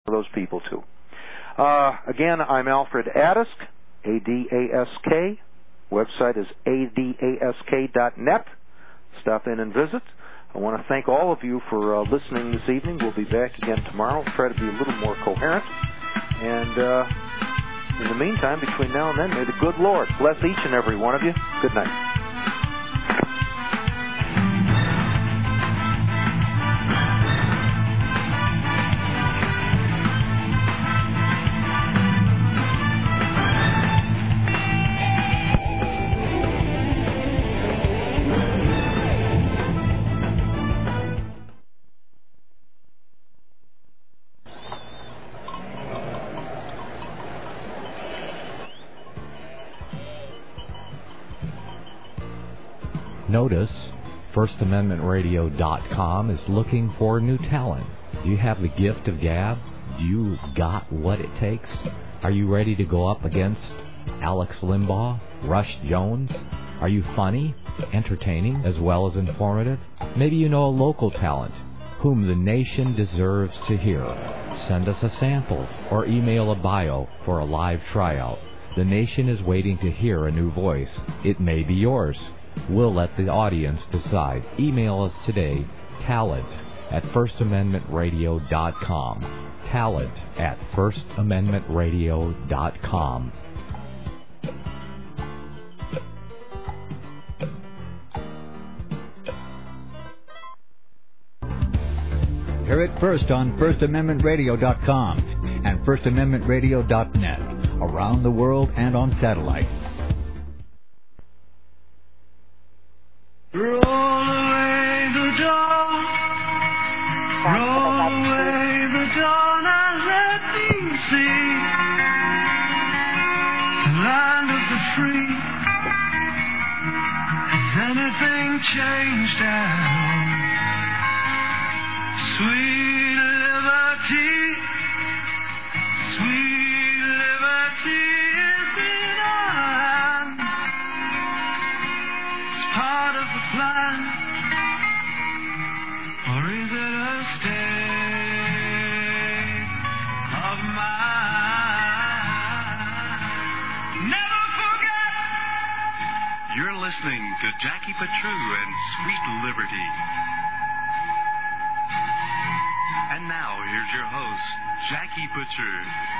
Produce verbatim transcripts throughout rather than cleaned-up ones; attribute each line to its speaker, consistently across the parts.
Speaker 1: for those people too. Uh, again, I'm Alfred Adask, A D A S K. Website is A D A S K dot net. Stop in and visit. I want to thank all of you for uh, listening this evening. We'll be back again tomorrow. We'll try to be a little more coherent. And uh, in the meantime, between now and then, may the good Lord bless each and every one of you. Good night.
Speaker 2: Notice First Amendment Radio dot com is looking for new talent. Do you have the gift of gab? Do you got what it takes? Are you ready to go up against Alex Limbaugh, Rush Jones? Are you funny, entertaining, as well as informative? Maybe you know a local talent whom the nation deserves to hear. Send us a sample or email a bio for a live tryout. The nation is waiting to hear a new voice. It may be yours. We'll let the audience decide. Email us today, talent at First Amendment Radio dot com. Talent at First Amendment Radio dot com.
Speaker 3: Hear it first on First Amendment Radio dot com and First Amendment Radio dot net. Around the world and on satellite.
Speaker 4: Roll away the dawn, roll away the dawn and let me see the land of the free. Has anything changed now? Sweet liberty, sweet liberty is in our hands. It's part of the plan, or is it a state of mind? Never forget.
Speaker 5: You're listening to Jackie Petru and Sweet Liberty. And now, here's your host, Jackie Petru.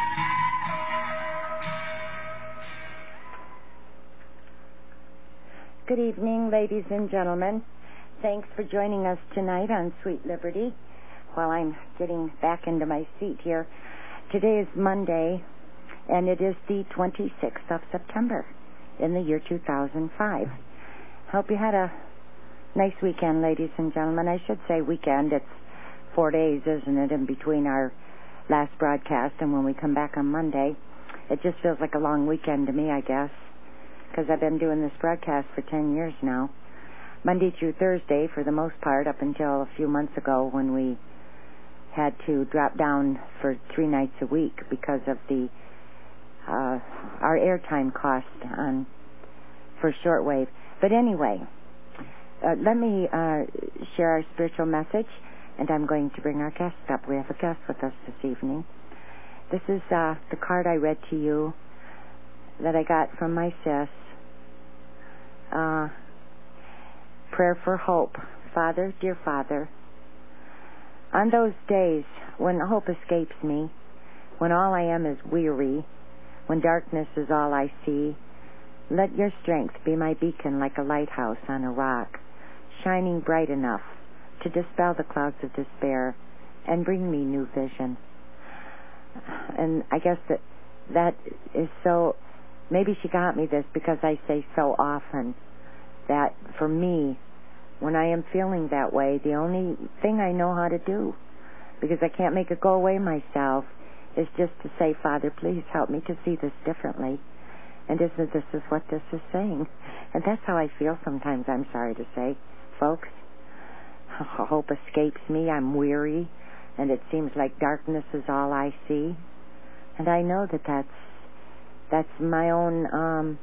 Speaker 6: Good evening, ladies and gentlemen. Thanks for joining us tonight on Sweet Liberty. While I'm getting back into my seat here, today is Monday, and it is the twenty-sixth of September in the year two thousand five. Hope you had a nice weekend, ladies and gentlemen. I should say weekend. It's four days, isn't it, in between our last broadcast and when we come back on Monday. It just feels like a long weekend to me, I guess, because I've been doing this broadcast for ten years now. Monday through Thursday, for the most part, up until a few months ago when we had to drop down for three nights a week because of the uh, our airtime cost on for shortwave. But anyway, uh, let me uh, share our spiritual message. And I'm going to bring our guest up. We have a guest with us this evening. This is uh, the card I read to you that I got from my sis. Uh, prayer for hope. Father, dear Father, on those days when hope escapes me, when all I am is weary, when darkness is all I see, let your strength be my beacon like a lighthouse on a rock, shining bright enough to dispel the clouds of despair and bring me new vision. And I guess that that is so, maybe she got me this because I say so often that for me, when I am feeling that way, the only thing I know how to do, because I can't make it go away myself, is just to say, Father, please help me to see this differently. And isn't this is what this is saying? And that's how I feel sometimes, I'm sorry to say, folks. Hope escapes me. I'm weary, and it seems like darkness is all I see. And I know that that's that's my own um,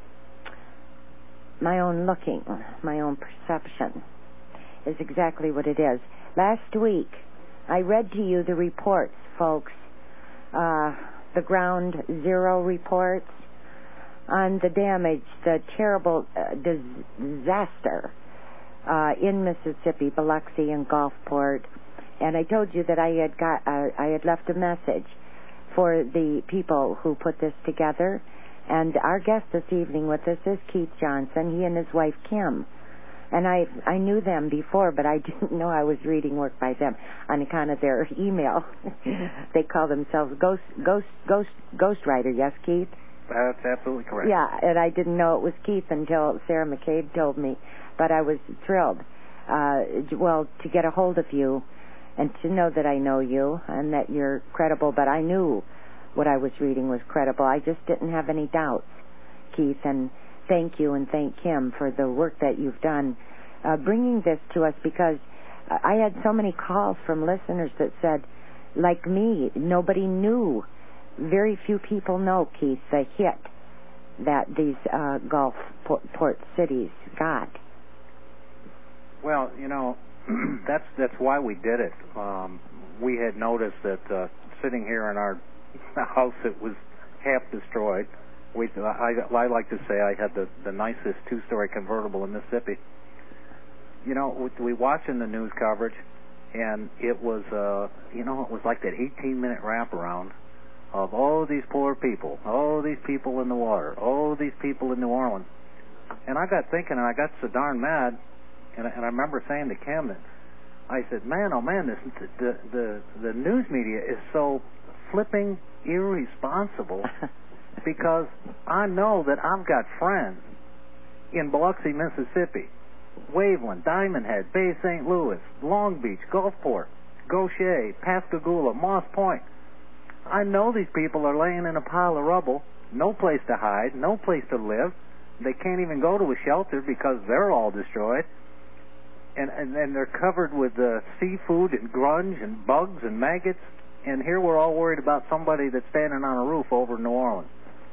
Speaker 6: my own looking, my own perception is exactly what it is. Last week, I read to you the reports, folks, the ground zero reports on the damage, the terrible uh, disaster uh, in Mississippi, Biloxi and Gulfport. And I told you that I had got, uh, I had left a message for the people who put this together. And our guest this evening with us is Keith Johnson, he and his wife Kim. And I I knew them before, but I didn't know I was reading work by them on account of their email. They call themselves Ghost Ghost Ghost Ghostwriter. Yes, Keith?
Speaker 7: That's absolutely correct.
Speaker 6: Yeah, and I didn't know it was Keith until Sarah McCabe told me. But I was thrilled, uh, well, to get a hold of you and to know that I know you and that you're credible. But I knew what I was reading was credible. I just didn't have any doubts, Keith, and thank you and thank Kim for the work that you've done uh, bringing this to us, because I had so many calls from listeners that said, like me, nobody knew. Very few people know, Keith, the hit that these uh, Gulf port, port cities got.
Speaker 7: Well, you know, that's that's why we did it. Um, we had noticed that uh, sitting here in our house that was half destroyed. We, I, I like to say I had the, the nicest two-story convertible in Mississippi. You know, we, we watching the news coverage, and it was, uh, you know, it was like that eighteen-minute wraparound of, oh, these poor people, oh, these people in the water, oh, these people in New Orleans. And I got thinking, and I got so darn mad, and, and I remember saying to Kim that, I said, man, oh, man, this, the, the, the news media is so flipping irresponsible. Because I know that I've got friends in Biloxi, Mississippi, Waveland, Diamond Head, Bay Saint Louis, Long Beach, Gulfport, Gaucher, Pascagoula, Moss Point. I know these people are laying in a pile of rubble, no place to hide, no place to live. They can't even go to a shelter because they're all destroyed. And, and, and they're covered with uh, seafood and grunge and bugs and maggots. And here we're all worried about somebody that's standing on a roof over in New Orleans.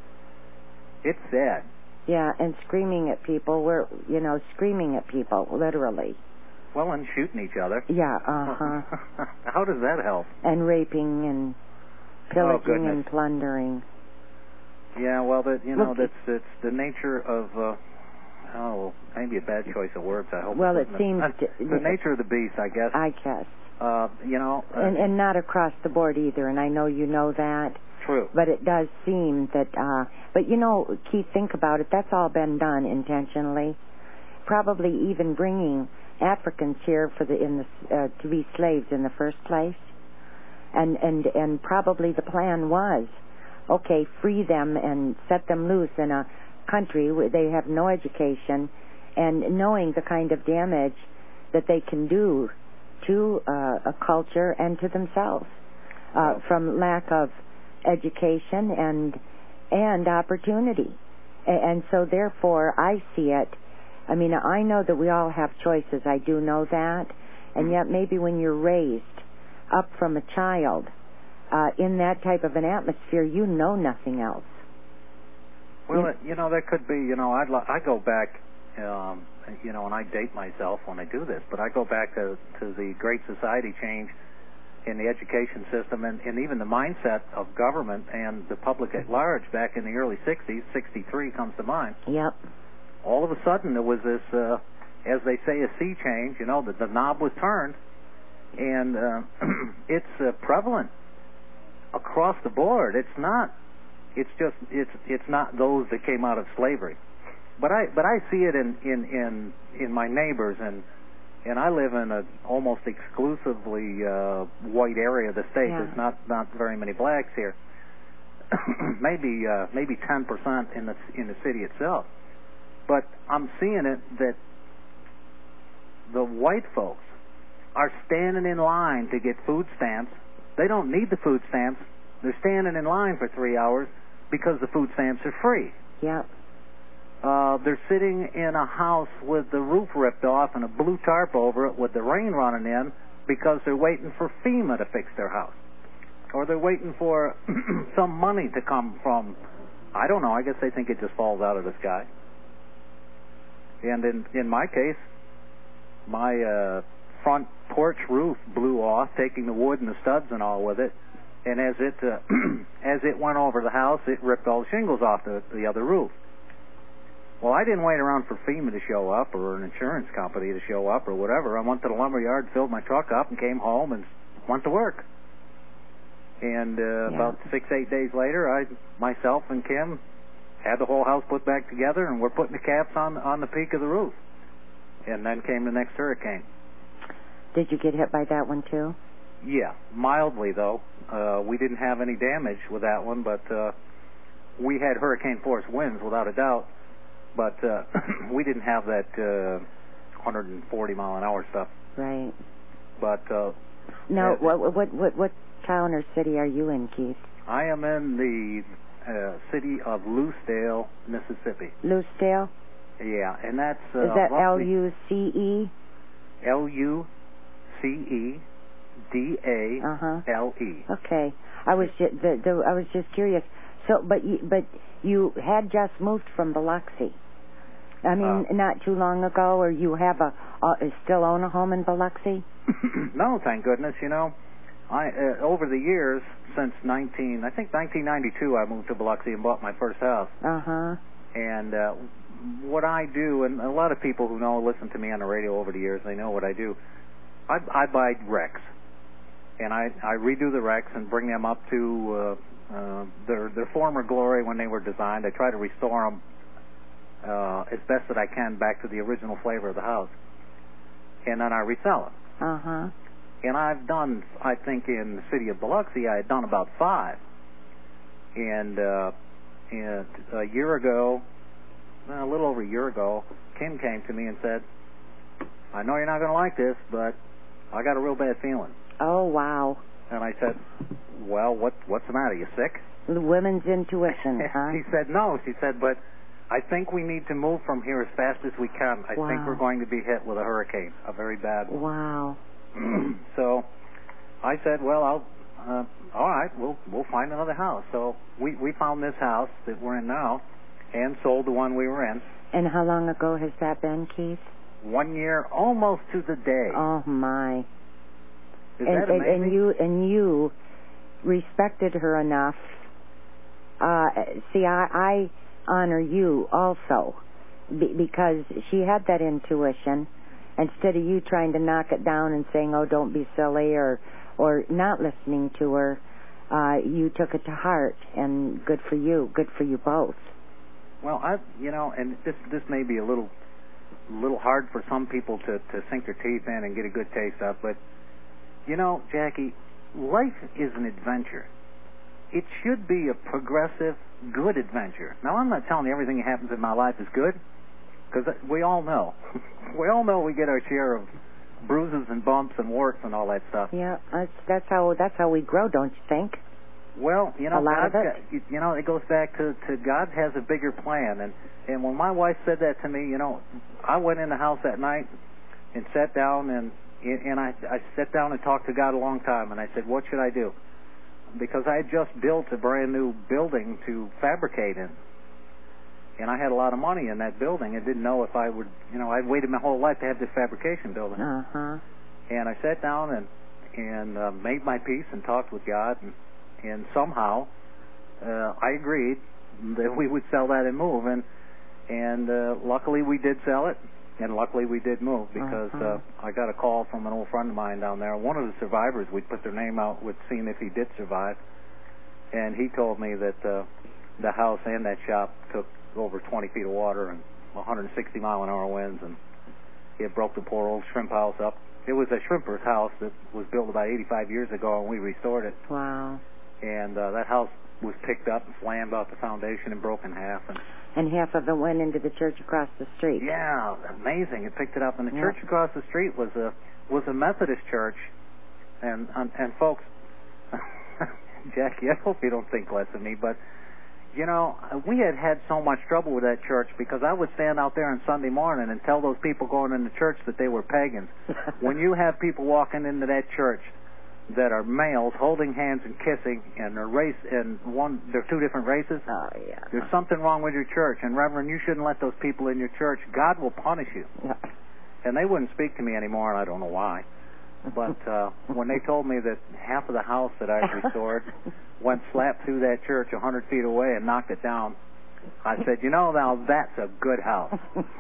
Speaker 7: It's sad.
Speaker 6: Yeah, and screaming at people. We're, you know, screaming at people, literally.
Speaker 7: Well, and shooting each other.
Speaker 6: Yeah, uh-huh.
Speaker 7: How does that help?
Speaker 6: And raping and pillaging
Speaker 7: oh,
Speaker 6: and plundering.
Speaker 7: Yeah, well, that you know,
Speaker 6: Look,
Speaker 7: that's it's the nature of, uh, oh, maybe a bad choice of words, I hope.
Speaker 6: Well, it,
Speaker 7: it
Speaker 6: seems...
Speaker 7: to, the nature of the beast, I guess.
Speaker 6: I guess.
Speaker 7: Uh, you know... Uh,
Speaker 6: and, and not across the board either, and I know you know that.
Speaker 7: True.
Speaker 6: But it does seem that, uh, but you know, Keith, think about it, that's all been done intentionally. Probably even bringing Africans here for the, in the, uh, to be slaves in the first place. And, and, and probably the plan was, okay, free them and set them loose in a country where they have no education, and knowing the kind of damage that they can do to uh, a culture and to themselves uh, from lack of education and and opportunity. And so therefore I see it, I mean, I know that we all have choices, I do know that, and yet maybe when you're raised up from a child uh, in that type of an atmosphere, you know nothing else.
Speaker 7: Well, it, you know, that could be, you know, I'd lo- I go back, um, you know, and I date myself when I do this, but I go back to, to the Great Society change in the education system and, and even the mindset of government and the public at large back in the early sixties. sixty-three comes to mind.
Speaker 6: Yep.
Speaker 7: All of a sudden there was this, uh, as they say, a sea change, you know, that the knob was turned, and uh, it's uh, prevalent across the board. It's not, it's just, it's it's not those that came out of slavery. But I but I see it in, in, in, in my neighbors, and and I live in a almost exclusively uh, white area of the state.
Speaker 6: Yeah.
Speaker 7: There's not, not very many blacks here. maybe uh, maybe ten percent in the in the city itself. But I'm seeing it that the white folks are standing in line to get food stamps. They don't need the food stamps. They're standing in line for three hours because the food stamps are free.
Speaker 6: Yep.
Speaker 7: Uh, they're sitting in a house with the roof ripped off and a blue tarp over it with the rain running in because they're waiting for FEMA to fix their house. Or they're waiting for some money to come from, I don't know, I guess they think it just falls out of the sky. And in, in my case, my uh, front porch roof blew off, taking the wood and the studs and all with it. and as it uh, as it went over the house, it ripped all the shingles off the, the other roof. Well, I didn't wait around for FEMA to show up or an insurance company to show up or whatever. I went to the lumber yard, filled my truck up, and came home and went to work. And uh,
Speaker 6: yeah.
Speaker 7: about six, eight days later, I, myself and Kim had the whole house put back together, and we're putting the caps on on the peak of the roof. And then came the next hurricane.
Speaker 6: Did you get hit by that one too?
Speaker 7: Yeah, mildly though. Uh, we didn't have any damage with that one, but uh, we had hurricane force winds without a doubt. But uh, we didn't have that uh, one hundred forty mile an hour stuff.
Speaker 6: Right.
Speaker 7: But uh,
Speaker 6: now,
Speaker 7: uh,
Speaker 6: what what what what town or city are you in, Keith?
Speaker 7: I am in the uh, city of Lucedale, Mississippi.
Speaker 6: Lucedale.
Speaker 7: Yeah, and that's uh,
Speaker 6: is that L U C E?
Speaker 7: L U C E D A L E.
Speaker 6: Okay, I was just, the, the I was just curious. So, but you, but you had just moved from Biloxi. I mean, uh, not too long ago, or you have a uh, still own a home in Biloxi?
Speaker 7: No, thank goodness. You know, I uh, over the years since nineteen, I think nineteen ninety-two, I moved to Biloxi and bought my first house.
Speaker 6: Uh huh.
Speaker 7: And uh, what I do, and a lot of people who know, listen to me on the radio over the years, they know what I do. I, I buy wrecks, and I, I redo the wrecks and bring them up to uh, uh, their their former glory when they were designed. I try to restore them uh, as best that I can back to the original flavor of the house, and then I resell them.
Speaker 6: Uh huh.
Speaker 7: And I've done, I think, in the city of Biloxi, I had done about five. And, uh, and a year ago, a little over a year ago, Kim came to me and said, I know you're not going to like this, but I got a real bad feeling.
Speaker 6: Oh, wow.
Speaker 7: And I said, well, what, what's the matter? You sick?
Speaker 6: The women's intuition, huh?
Speaker 7: She said, no. She said, but I think we need to move from here as fast as we can. I
Speaker 6: wow.
Speaker 7: think we're going to be hit with a hurricane, a very bad one.
Speaker 6: Wow.
Speaker 7: So I said, well, I'll, uh, all right, we'll we'll find another house. So we, we found this house that we're in now and sold the one we were in.
Speaker 6: And how long ago has that been, Keith?
Speaker 7: One year, almost to the day.
Speaker 6: Oh, my.
Speaker 7: Is
Speaker 6: and,
Speaker 7: that amazing?
Speaker 6: And, and you and you respected her enough. Uh, see, I, I honor you also be, because she had that intuition. Instead of you trying to knock it down and saying, oh, don't be silly, or or not listening to her, uh, you took it to heart, and good for you. Good for you both.
Speaker 7: Well, I, you know, and this this may be a little little hard for some people to, to sink their teeth in and get a good taste of, but, you know, Jackie, life is an adventure. It should be a progressive, good adventure. Now, I'm not telling you everything that happens in my life is good, because we all know. We all know we get our share of bruises and bumps and warts and all that stuff.
Speaker 6: Yeah, that's that's how that's how we grow, don't you think?
Speaker 7: Well, you know,
Speaker 6: a lot
Speaker 7: God,
Speaker 6: of it.
Speaker 7: you know, it goes back to, to God has a bigger plan. And, and when my wife said that to me, you know, I went in the house that night and sat down and and I I sat down and talked to God a long time. And I said, what should I do? Because I had just built a brand new building to fabricate in. And I had a lot of money in that building and didn't know if I would, you know, I'd waited my whole life to have this fabrication building.
Speaker 6: Uh-huh.
Speaker 7: And I sat down and, and uh, made my peace and talked with God, and, and somehow uh, I agreed that we would sell that and move. And, and uh, luckily we did sell it, and luckily we did move, because
Speaker 6: uh-huh.
Speaker 7: uh, I got a call from an old friend of mine down there. One of the survivors, we'd put their name out with seeing if he did survive. And he told me that uh, the house and that shop took over twenty feet of water and one hundred sixty mile an hour winds, and it broke the poor old shrimp house up. It was a shrimper's house that was built about eighty-five years ago, and we restored it.
Speaker 6: Wow.
Speaker 7: And uh, that house was picked up and slammed out the foundation and broke in half. And,
Speaker 6: and half of it went into the church across the street.
Speaker 7: Yeah, amazing. It picked it up. And the
Speaker 6: yep.
Speaker 7: church across the street was a was a Methodist church. And, and, and folks, Jackie, I hope you don't think less of me, but you know, we had had so much trouble with that church because I would stand out there on Sunday morning and tell those people going into church that they were pagans. When you have people walking into that church that are males holding hands and kissing, and they're race and one, they're two different races.
Speaker 6: Oh yeah.
Speaker 7: There's something wrong with your church, and Reverend, you shouldn't let those people in your church. God will punish you.
Speaker 6: Yeah.
Speaker 7: And they wouldn't speak to me anymore, and I don't know why. But uh, when they told me that half of the house that I restored went slap through that church a hundred feet away and knocked it down, I said, you know, now that's a good house.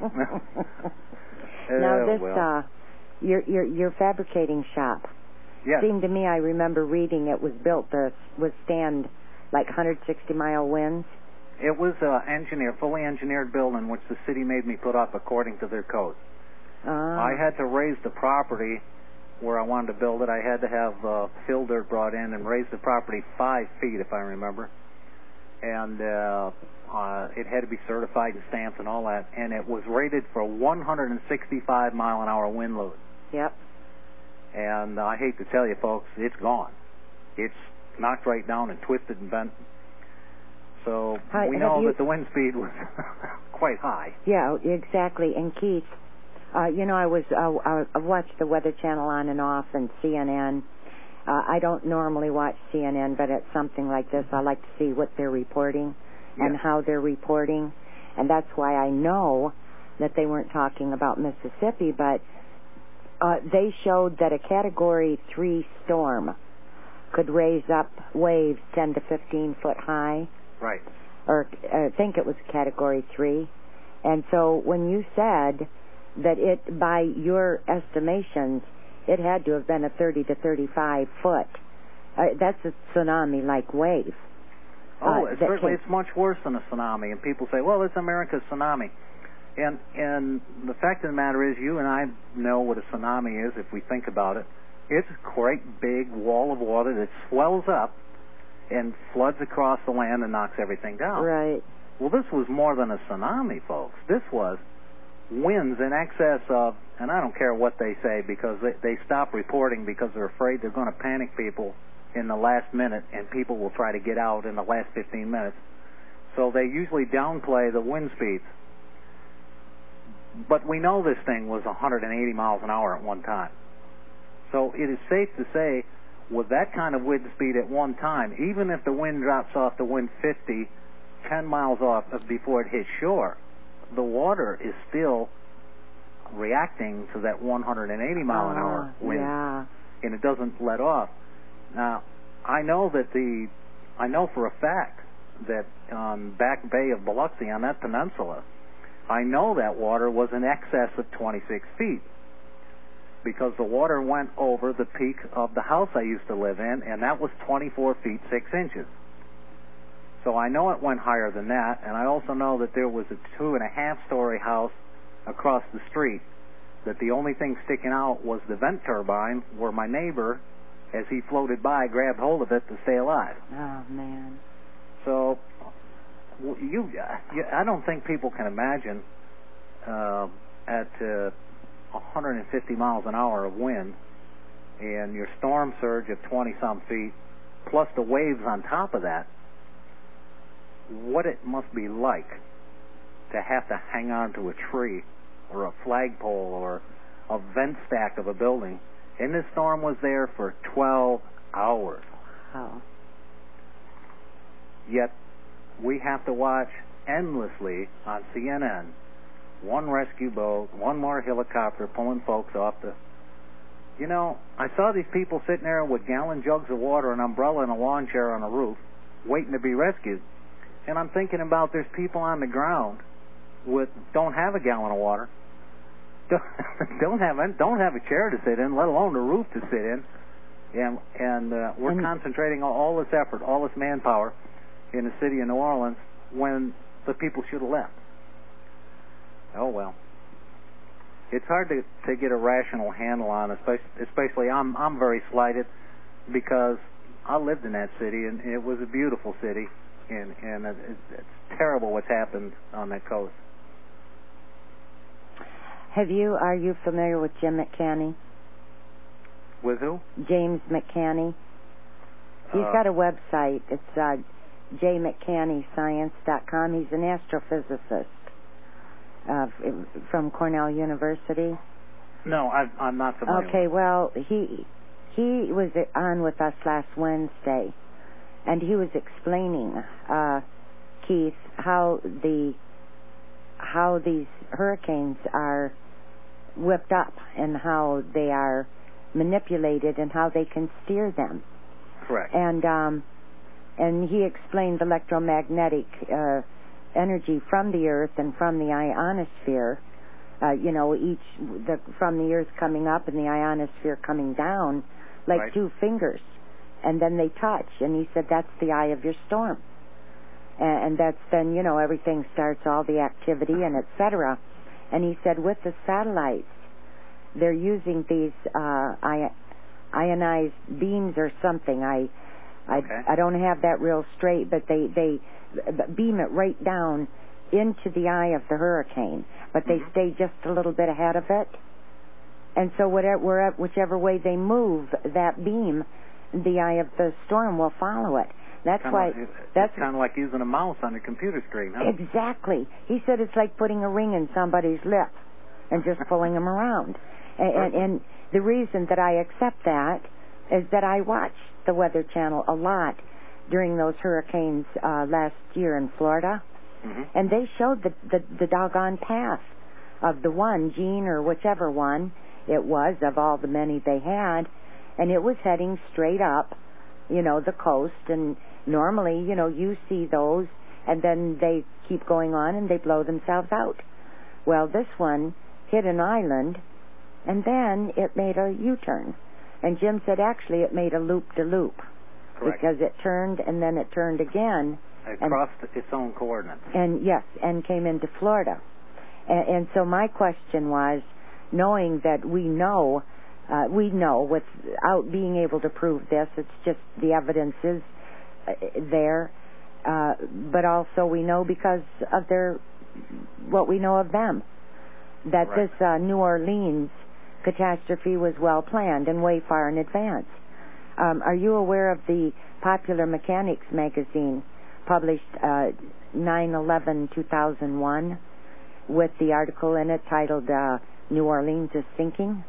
Speaker 6: Now
Speaker 7: oh,
Speaker 6: this,
Speaker 7: well.
Speaker 6: uh, your your your fabricating shop.
Speaker 7: Yes.
Speaker 6: Seemed to me, I remember reading it was built to withstand like one hundred sixty mile winds.
Speaker 7: It was an engineer, fully engineered building, which the city made me put up according to their code.
Speaker 6: Ah.
Speaker 7: I had to raise the property where I wanted to build it. I had to have uh, fill dirt brought in and raise the property five feet, if I remember. And uh, uh, it had to be certified and stamped and all that. And it was rated for one hundred sixty-five mile an hour wind load.
Speaker 6: Yep.
Speaker 7: And I hate to tell you, folks, it's gone. It's knocked right down and twisted and bent. So
Speaker 6: Hi,
Speaker 7: we
Speaker 6: have
Speaker 7: know
Speaker 6: you-
Speaker 7: that the wind speed was quite high.
Speaker 6: Yeah, exactly. And Keith, uh, you know, I was uh, I've watched the Weather Channel on and off and C N N. Uh, I don't normally watch C N N, but at something like this, I like to see what they're reporting and
Speaker 7: Yeah.
Speaker 6: how they're reporting, and that's why I know that they weren't talking about Mississippi, but uh, they showed that a Category three storm could raise up waves ten to fifteen foot high.
Speaker 7: Right.
Speaker 6: Or I think it was Category three. And so when you said that it, by your estimations, it had to have been a thirty to thirty-five foot, uh, that's a tsunami-like wave.
Speaker 7: Oh,
Speaker 6: Uh,
Speaker 7: it's
Speaker 6: that
Speaker 7: certainly
Speaker 6: can-
Speaker 7: it's much worse than a tsunami. And people say, well, it's America's tsunami. And and the fact of the matter is, you and I know what a tsunami is if we think about it. It's a great big wall of water that swells up and floods across the land and knocks everything down.
Speaker 6: Right.
Speaker 7: Well, this was more than a tsunami, folks. This was winds in excess of, and I don't care what they say because they, they stop reporting because they're afraid they're going to panic people in the last minute and people will try to get out in the last fifteen minutes. So they usually downplay the wind speeds. But we know this thing was one hundred eighty miles an hour at one time. So it is safe to say, with that kind of wind speed at one time, even if the wind drops off to wind fifty, ten miles off before it hits shore, the water is still reacting to that one hundred eighty mile an hour
Speaker 6: Ah,
Speaker 7: wind,
Speaker 6: yeah.
Speaker 7: and it doesn't let off. Now, I know that the, I know for a fact that on Back Bay of Biloxi, on that peninsula, I know that water was in excess of twenty-six feet. Because the water went over the peak of the house I used to live in, and that was twenty-four feet six inches. So I know it went higher than that, and I also know that there was a two and a half story house across the street, that the only thing sticking out was the vent turbine, where my neighbor, as he floated by, grabbed hold of it to stay alive.
Speaker 6: Oh, man.
Speaker 7: So you, you I don't think people can imagine uh, at uh, one hundred fifty miles an hour of wind and your storm surge of twenty some feet plus the waves on top of that, what it must be like to have to hang on to a tree or a flagpole or a vent stack of a building. And this storm was there for twelve hours.
Speaker 6: Oh.
Speaker 7: Yet we have to watch endlessly on C N N one rescue boat, one more helicopter pulling folks off the... You know, I saw these people sitting there with gallon jugs of water, an umbrella, and a lawn chair on a roof, waiting to be rescued. And I'm thinking about there's people on the ground with don't have a gallon of water, don't have don't have a chair to sit in, let alone a roof to sit in, and and uh, we're
Speaker 6: And-
Speaker 7: concentrating all, all this effort, all this manpower in the city of New Orleans when the people should have left. Oh well, it's hard to to get a rational handle on, especially especially I'm I'm very slighted because I lived in that city and it was a beautiful city, and and it, it's terrible what's happened on that coast.
Speaker 6: Have you, are you familiar with Jim McCanny?
Speaker 7: With who?
Speaker 6: James McCanny. He's
Speaker 7: Uh,
Speaker 6: got a website. It's uh, j mccanny science dot com. He's an astrophysicist uh, f- from Cornell University.
Speaker 7: No, I, I'm not familiar.
Speaker 6: Okay, well, he he was on with us last Wednesday, and he was explaining, uh, Keith, how the how these hurricanes are whipped up and how they are manipulated and how they can steer them.
Speaker 7: Correct.
Speaker 6: And um, and he explained electromagnetic uh, energy from the Earth and from the ionosphere. Uh, you know, each the, from the Earth coming up and the ionosphere coming down, like
Speaker 7: right.
Speaker 6: two fingers, and then they touch. And he said that's the eye of your storm, and, and that's then you know everything starts, all the activity and et cetera. And he said with the satellites, they're using these uh, ionized beams or something. I, I,
Speaker 7: okay.
Speaker 6: I don't have that real straight, but they they beam it right down into the eye of the hurricane, but they
Speaker 7: mm-hmm.
Speaker 6: stay just a little bit ahead of it. And so whatever, whichever way they move that beam, the eye of the storm will follow it. That's
Speaker 7: kinda
Speaker 6: why.
Speaker 7: like,
Speaker 6: that's
Speaker 7: kind of like using a mouse on a computer screen, huh?
Speaker 6: Exactly. He said it's like putting a ring in somebody's lip and just pulling them around. And, and, and the reason that I accept that is that I watched the Weather Channel a lot during those hurricanes uh, last year in Florida.
Speaker 7: Mm-hmm.
Speaker 6: And they showed the, the the doggone path of the one, Gene, or whichever one it was, of all the many they had, and it was heading straight up, you know, the coast. And normally, you know, you see those, and then they keep going on and they blow themselves out. Well, this one hit an island, and then it made a U-turn. And Jim said actually it made a loop-de-loop.
Speaker 7: Correct.
Speaker 6: Because it turned, and then it turned again.
Speaker 7: It
Speaker 6: and,
Speaker 7: crossed its own coordinates.
Speaker 6: And yes, and came into Florida. And, and so my question was, knowing that we know, uh, we know without being able to prove this, it's just the evidence is uh, there, uh, but also we know because of their, what we know of them, that
Speaker 7: right.
Speaker 6: this uh, New Orleans catastrophe was well planned and way far in advance. Um, are you aware of the Popular Mechanics magazine published uh, nine eleven two thousand one with the article in it titled uh, New Orleans is Sinking?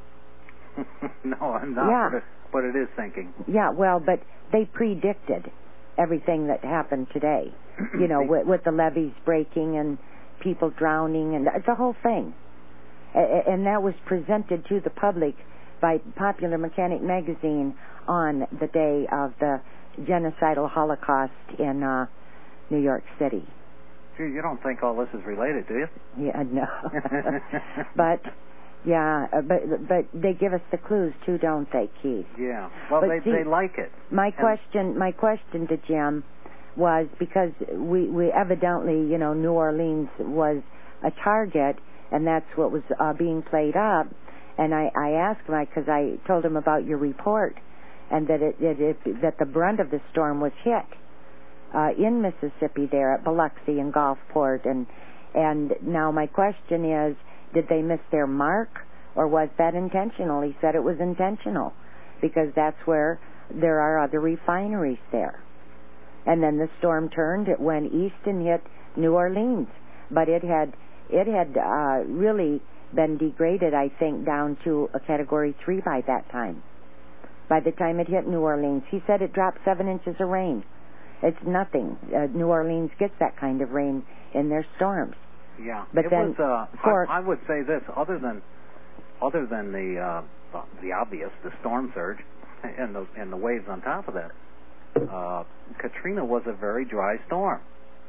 Speaker 7: No, I'm not,
Speaker 6: yeah.
Speaker 7: but, it, but it is sinking.
Speaker 6: Yeah, well, but they predicted everything that happened today, you know, with, with the levees breaking and people drowning and the whole thing. And that was presented to the public by Popular Mechanic magazine on the day of the genocidal Holocaust in uh, New York City.
Speaker 7: Gee, you don't think all this is related, do you?
Speaker 6: Yeah, no. but, yeah, but but they give us the clues too, don't they, Keith?
Speaker 7: Yeah. Well,
Speaker 6: but
Speaker 7: they
Speaker 6: see,
Speaker 7: they like it.
Speaker 6: My
Speaker 7: and
Speaker 6: question, my question to Jim was, because we we evidently, you know, New Orleans was a target, and that's what was uh, being played up. And I, I asked him, because I told him about your report, and that it, it, it that the brunt of the storm was hit uh, in Mississippi there at Biloxi and Gulfport, and and now my question is, did they miss their mark, or was that intentional? He said it was intentional, because that's where there are other refineries there. And then the storm turned, it went east and hit New Orleans, but it had it had uh, really been degraded, I think, down to a Category three by that time. By the time it hit New Orleans, he said it dropped seven inches of rain. It's nothing. Uh, New Orleans gets that kind of rain in their storms.
Speaker 7: Yeah,
Speaker 6: but
Speaker 7: it
Speaker 6: then
Speaker 7: was. Uh,
Speaker 6: for,
Speaker 7: I, I would say this: other than other than the uh, the obvious, the storm surge and the and the waves on top of that, uh, Katrina was a very dry storm.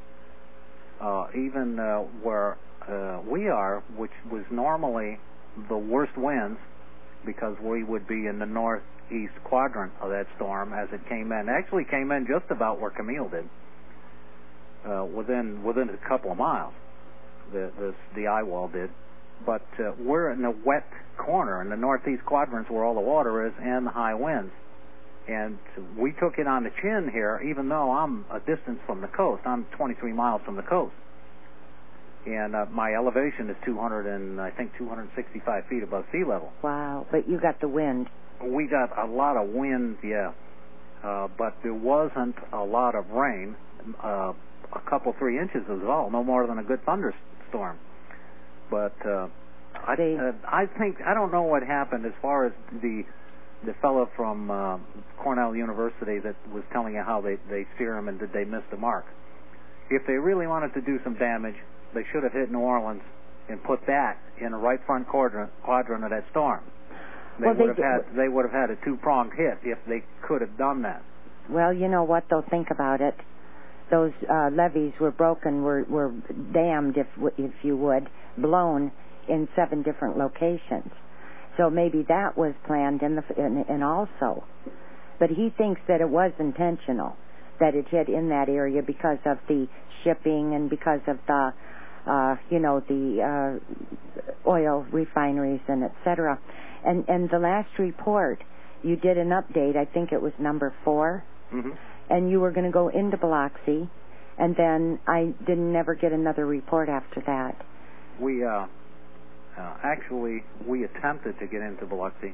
Speaker 7: Uh, even uh, where uh, we are, which was normally the worst winds, because we would be in the northeast quadrant of that storm as it came in. Actually, came in just about where Camille did, uh, within within a couple of miles. The the, the eye wall did, but uh, we're in the wet corner in the northeast quadrants where all the water is and the high winds. And we took it on the chin here, even though I'm a distance from the coast. I'm twenty-three miles from the coast. And uh, my elevation is two hundred and, I think, two hundred sixty-five feet above sea level.
Speaker 6: Wow, but you got the wind.
Speaker 7: We got a lot of wind, yeah. Uh, but there wasn't a lot of rain. Uh, a couple, three inches is all, no more than a good thunderstorm. But uh, I, uh, I think, I don't know what happened as far as the the fellow from uh, Cornell University that was telling you how they, they steer them and did they miss the mark. If they really wanted to do some damage, they should have hit New Orleans and put that in the right front quadrant, quadrant of that storm. They
Speaker 6: well,
Speaker 7: would
Speaker 6: they
Speaker 7: have
Speaker 6: did,
Speaker 7: had they would have had a two-pronged hit if they could have done that.
Speaker 6: Well, you know what? They'll think about it. Those uh, levees were broken, were were dammed, if if you would, blown in seven different locations. So maybe that was planned in the in, in also. But he thinks that it was intentional, that it hit in that area because of the shipping and because of the, uh, you know, the uh, oil refineries and et cetera. And and the last report, you did an update. I think it was number four.
Speaker 7: Mm-hmm.
Speaker 6: And you were going to go into Biloxi, and then I didn't never get another report after that.
Speaker 7: We uh, uh, actually we attempted to get into Biloxi,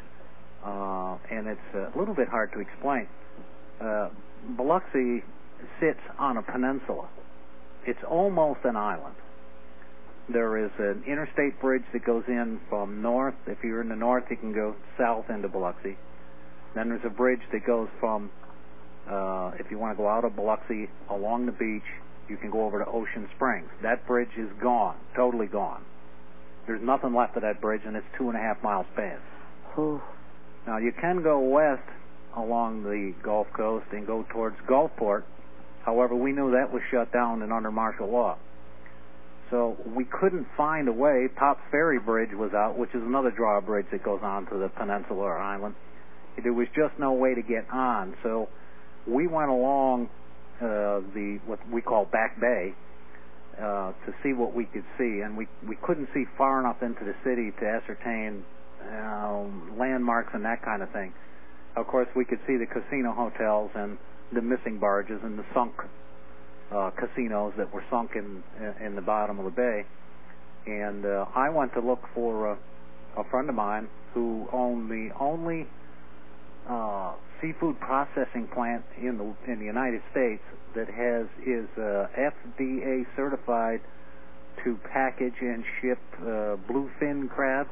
Speaker 7: uh, and it's a little bit hard to explain. Uh, Biloxi sits on a peninsula. It's almost an island. There is an interstate bridge that goes in from north. If you're in the north, you can go south into Biloxi. Then there's a bridge that goes from Uh, if you want to go out of Biloxi along the beach, you can go over to Ocean Springs. That bridge is gone, totally gone. There's nothing left of that bridge, and it's two and a half miles past.
Speaker 6: Ooh.
Speaker 7: Now, you can go west along the Gulf Coast and go towards Gulfport. However, we knew that was shut down and under martial law. So we couldn't find a way. Pops Ferry Bridge was out, which is another drawbridge that goes on to the peninsula or island. There was just no way to get on. So we went along uh, the what we call Back Bay uh, to see what we could see, and we we couldn't see far enough into the city to ascertain uh, landmarks and that kind of thing. Of course, we could see the casino hotels and the missing barges and the sunk uh, casinos that were sunk in in the bottom of the bay. And uh, I went to look for uh, a friend of mine who owned the only uh, seafood processing plant in the in the United States that has is uh, F D A certified to package and ship uh, bluefin crabs.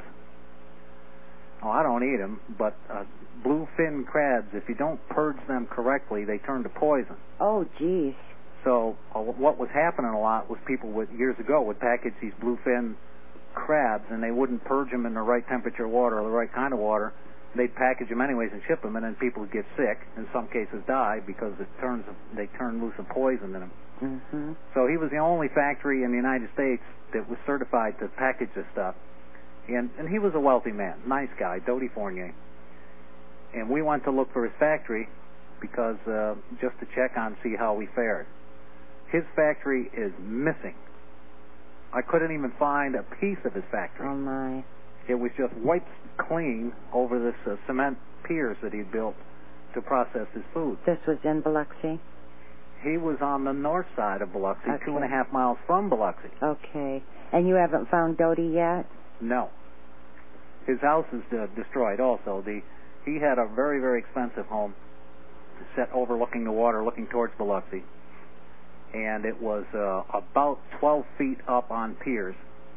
Speaker 7: Oh, I don't eat them, but uh, bluefin crabs, if you don't purge them correctly, they turn to poison.
Speaker 6: Oh, geez.
Speaker 7: So uh, what was happening a lot was people would years ago would package these bluefin crabs, and they wouldn't purge them in the right temperature water or the right kind of water. They'd package them anyways and ship them, and then people would get sick. In some cases, die because it turns they turn loose a poison in them.
Speaker 6: Mm-hmm.
Speaker 7: So he was the only factory in the United States that was certified to package this stuff, and and he was a wealthy man, nice guy, Dodie Fournier. And we went to look for his factory because uh, just to check on, see how we fared. His factory is missing. I couldn't even find a piece of his factory.
Speaker 6: Oh my!
Speaker 7: It was just wiped clean over this uh, cement piers that he'd built to process his food.
Speaker 6: This was in Biloxi?
Speaker 7: He was on the north side of Biloxi,
Speaker 6: Okay.
Speaker 7: two and a half miles from Biloxi.
Speaker 6: Okay. And you haven't found Dodie yet?
Speaker 7: No. His house is uh, destroyed also. The He had a very, very expensive home set overlooking the water, looking towards Biloxi. And it was uh, about twelve feet up on piers.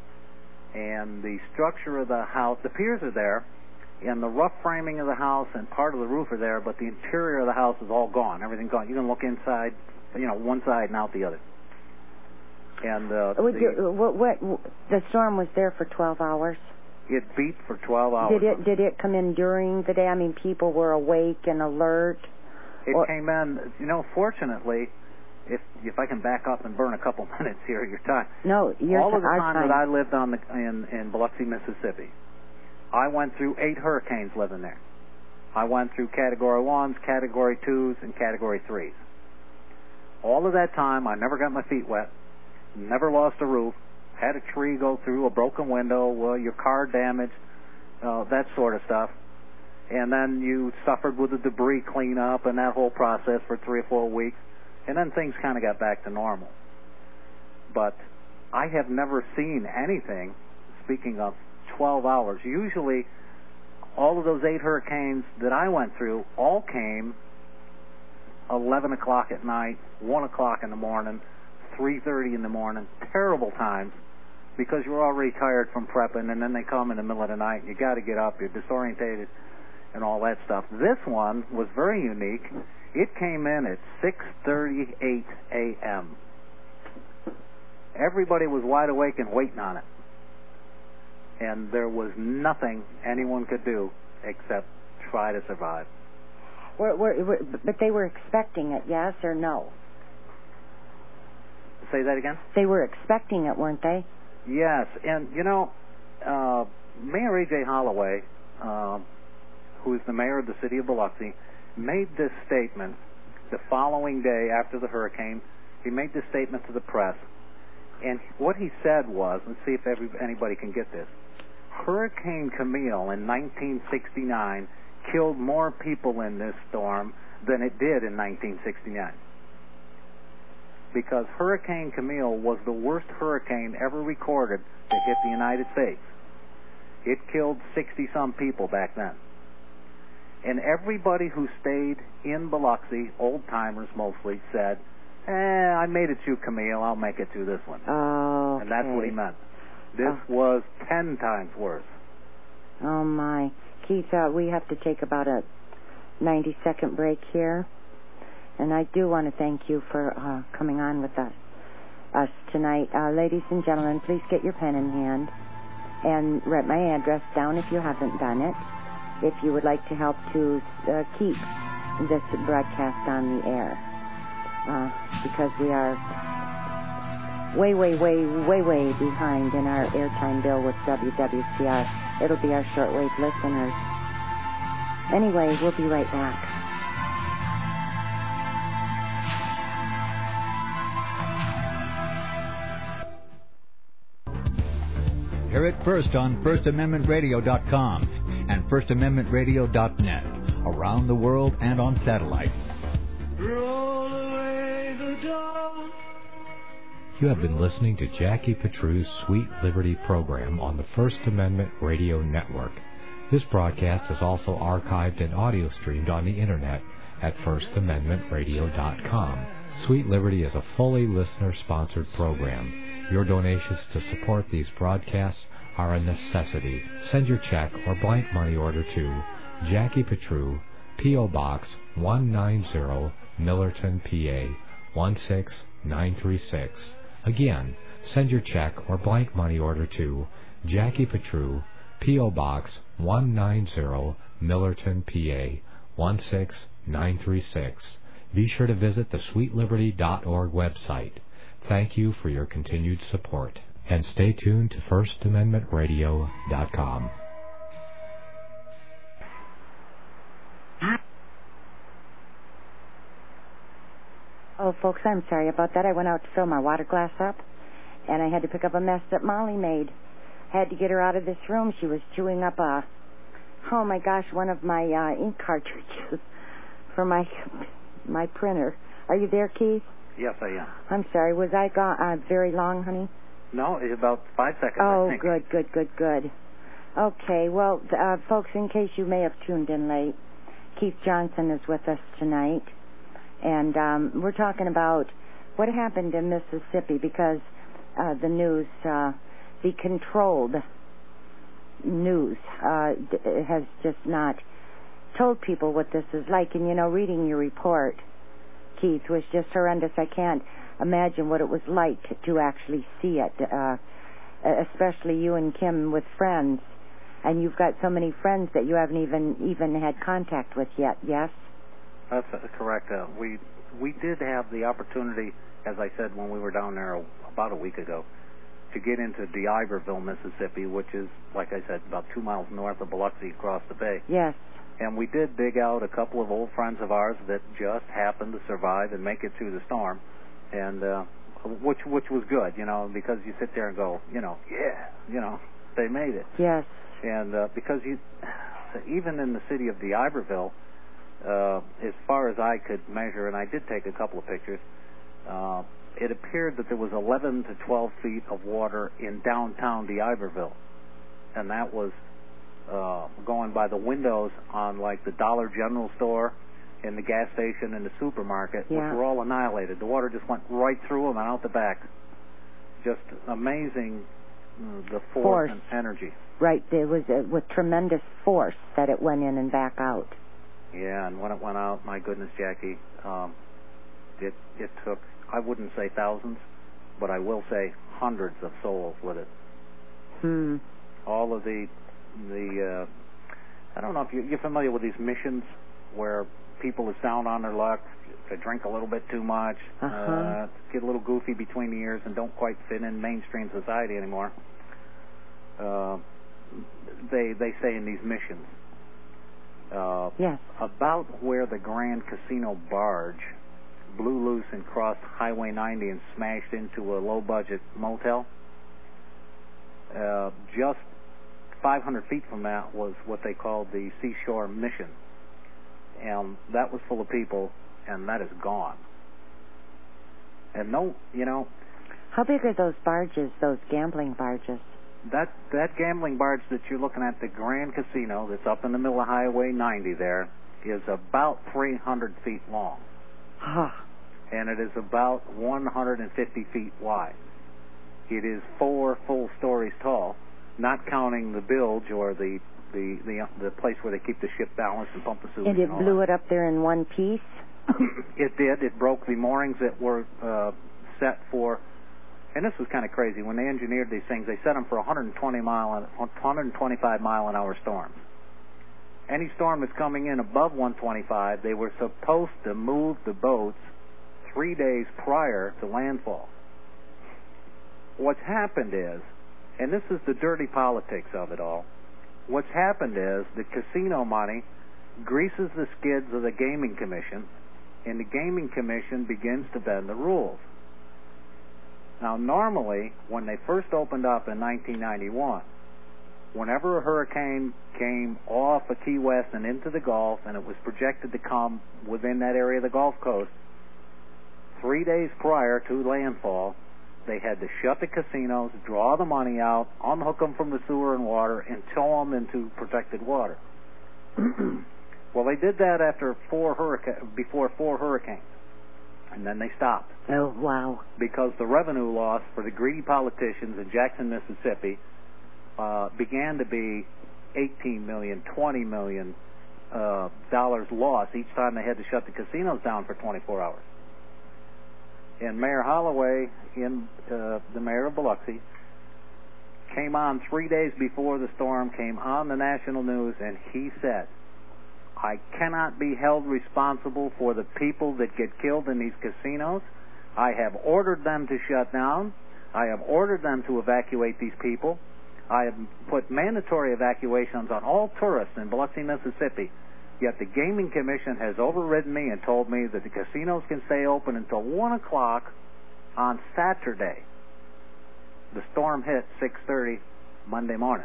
Speaker 7: And the structure of the house, the piers are there, and the rough framing of the house and part of the roof are there, but the interior of the house is all gone. Everything's gone. You can look inside, you know, one side and out the other. And uh,
Speaker 6: Would
Speaker 7: the,
Speaker 6: you, what, what, the storm was there for twelve hours?
Speaker 7: it beat for twelve hours.
Speaker 6: Did it? Did it come in during the day? I mean, people were awake and alert.
Speaker 7: It
Speaker 6: or,
Speaker 7: came in. You know, fortunately, if if I can back up and burn a couple minutes here of your time.
Speaker 6: No, you're
Speaker 7: all of the
Speaker 6: our
Speaker 7: time,
Speaker 6: time
Speaker 7: that I lived on the in in Biloxi, Mississippi, I went through eight hurricanes living there. I went through Category ones, Category twos, and Category threes. All of that time, I never got my feet wet, never lost a roof, had a tree go through, a broken window, well, your car damaged, uh, that sort of stuff. And then you suffered with the debris cleanup and that whole process for three or four weeks. And then things kind of got back to normal. But I have never seen anything, speaking of twelve hours. Usually, all of those eight hurricanes that I went through all came eleven o'clock at night, one o'clock in the morning, three thirty in the morning. Terrible times because you're already tired from prepping, and then they come in the middle of the night, and you got to get up, you're disorientated, and all that stuff. This one was very unique. It came in at six thirty-eight a.m. Everybody was wide awake and waiting on it. and there was nothing anyone could do except try to survive.
Speaker 6: Were, were, were, but they were expecting it, yes or no?
Speaker 7: Say that again?
Speaker 6: They were expecting it, weren't they?
Speaker 7: Yes, and you know, uh, Mayor A J Holloway, uh, who is the mayor of the city of Biloxi, made this statement the following day after the hurricane. He made this statement to the press, and what he said was, let's see if every, anybody can get this, Hurricane Camille in nineteen sixty-nine killed more people in this storm than it did in nineteen sixty-nine. Because Hurricane Camille was the worst hurricane ever recorded to hit the United States. It killed sixty-some people back then. And everybody who stayed in Biloxi, old-timers mostly, said, eh, I made it through Camille, I'll make it through this one.
Speaker 6: Oh, okay.
Speaker 7: And that's what he meant. This
Speaker 6: oh.
Speaker 7: was ten times worse.
Speaker 6: Oh, my. Keith, uh, we have to take about a ninety-second break here. And I do want to thank you for uh, coming on with us, us tonight. Uh, ladies and gentlemen, please get your pen in hand and write my address down if you haven't done it, if you would like to help to uh, keep this broadcast on the air. Uh, because we are way, way, way, way, way behind in our airtime bill with W W C R. It'll be our shortwave listeners. Anyway, we'll be right back.
Speaker 3: Hear it first on First Amendment Radio dot com and First Amendment Radio dot net, around the world and on satellite.
Speaker 4: Roll away the dawn.
Speaker 2: You have been listening to Jackie Petru's Sweet Liberty program on the First Amendment Radio Network. This broadcast is also archived and audio streamed on the Internet at First Amendment Radio dot com. Sweet Liberty is a fully listener-sponsored program. Your donations to support these broadcasts are a necessity. Send your check or blank money order to Jackie Petru, P O. Box one ninety, Millerton, P A one six nine three six. Again, send your check or blank money order to Jackie Petru, P O. Box one ninety, Millerton, P A one six nine three six. Be sure to visit the sweet liberty dot org website. Thank you for your continued support. And stay tuned to First Amendment Radio dot com.
Speaker 6: Oh, folks, I'm sorry about that. I went out to fill my water glass up, and I had to pick up a mess that Molly made. I had to get her out of this room. She was chewing up a, oh my gosh, one of my uh, ink cartridges for my my printer. Are you there, Keith?
Speaker 7: Yes, I am.
Speaker 6: I'm sorry. Was I gone uh, very long, honey?
Speaker 7: No, it's about five seconds,
Speaker 6: Oh,
Speaker 7: I think.
Speaker 6: good, good, good, good. Okay, well, uh, folks, in case you may have tuned in late, Keith Johnson is with us tonight, and um, we're talking about what happened in Mississippi because uh, the news, uh, the controlled news, uh, d- has just not told people what this is like. And, you know, reading your report, Keith, was just horrendous. I can't imagine what it was like to actually see it, uh, especially you and Kim with friends. And you've got so many friends that you haven't even even had contact with yet, yes?
Speaker 7: That's uh, correct. Uh, we we did have the opportunity, as I said when we were down there about a week ago, to get into DeIverville, Mississippi, which is, like I said, about two miles north of Biloxi across the bay.
Speaker 6: Yes.
Speaker 7: And we did dig out a couple of old friends of ours that just happened to survive and make it through the storm, and uh, which which was good, you know, because you sit there and go, you know, yeah, you know, they made it.
Speaker 6: Yes.
Speaker 7: And uh, because you, even in the city of DeIverville, uh, as far as I could measure, and I did take a couple of pictures, uh, it appeared that there was eleven to twelve feet of water in downtown DeIverville, and that was uh, going by the windows on like the Dollar General store, and the gas station, and the supermarket,
Speaker 6: Yeah.
Speaker 7: which were all annihilated. The water just went right through them and out the back. Just amazing, uh, the force,
Speaker 6: Force.
Speaker 7: and energy.
Speaker 6: Right. There was uh, with tremendous force that it went in and back out.
Speaker 7: Yeah, and when it went out, my goodness, Jackie, um, it it took, I wouldn't say thousands, but I will say hundreds of souls with it.
Speaker 6: Hmm.
Speaker 7: all of the the uh, I don't know if you, you're familiar with these missions where people is down on their luck, they drink a little bit too much,
Speaker 6: uh-huh.
Speaker 7: uh, get a little goofy between the ears, and don't quite fit in mainstream society anymore. Uh, they they say in these missions uh,
Speaker 6: yes.
Speaker 7: about where the Grand Casino barge blew loose and crossed Highway ninety and smashed into a low-budget motel. Uh, just five hundred feet from that was what they called the Seashore Mission, and that was full of people, and that is gone. And no, you know.
Speaker 6: How big are those barges, those gambling barges?
Speaker 7: That that gambling barge that you're looking at, the Grand Casino, that's up in the middle of Highway ninety there, is about three hundred feet long.
Speaker 6: Huh.
Speaker 7: And it is about one hundred fifty feet wide. It is four full stories tall, not counting the bilge or the the the, the place where they keep the ship balanced and pump the sewage.
Speaker 6: And it
Speaker 7: and all
Speaker 6: blew
Speaker 7: that.
Speaker 6: it up there in one piece?
Speaker 7: It did. It broke the moorings that were uh, set for. And this was kind of crazy. When they engineered these things, they set them for one hundred twenty mile, one hundred twenty-five mile an hour storms. Any storm that's coming in above one twenty-five, they were supposed to move the boats three days prior to landfall. What's happened is, and this is the dirty politics of it all, what's happened is the casino money greases the skids of the Gaming Commission, and the Gaming Commission begins to bend the rules. Now, normally, when they first opened up in nineteen ninety-one, whenever a hurricane came off of Key West and into the Gulf, and it was projected to come within that area of the Gulf Coast, three days prior to landfall, they had to shut the casinos, draw the money out, unhook them from the sewer and water, and tow them into protected water. Well, they did that after four hurrica- before four hurricanes, and then they stopped.
Speaker 6: Oh, wow.
Speaker 7: Because the revenue loss for the greedy politicians in Jackson, Mississippi, uh, began to be eighteen million dollars, twenty million dollars uh, dollars loss each time they had to shut the casinos down for twenty-four hours. And Mayor Holloway, in uh, the mayor of Biloxi, came on three days before the storm, came on the national news, and he said, I cannot be held responsible for the people that get killed in these casinos. I have ordered them to shut down. I have ordered them to evacuate these people. I have put mandatory evacuations on all tourists in Biloxi, Mississippi. Yet the Gaming Commission has overridden me and told me that the casinos can stay open until one o'clock on Saturday. The storm hit six thirty Monday morning,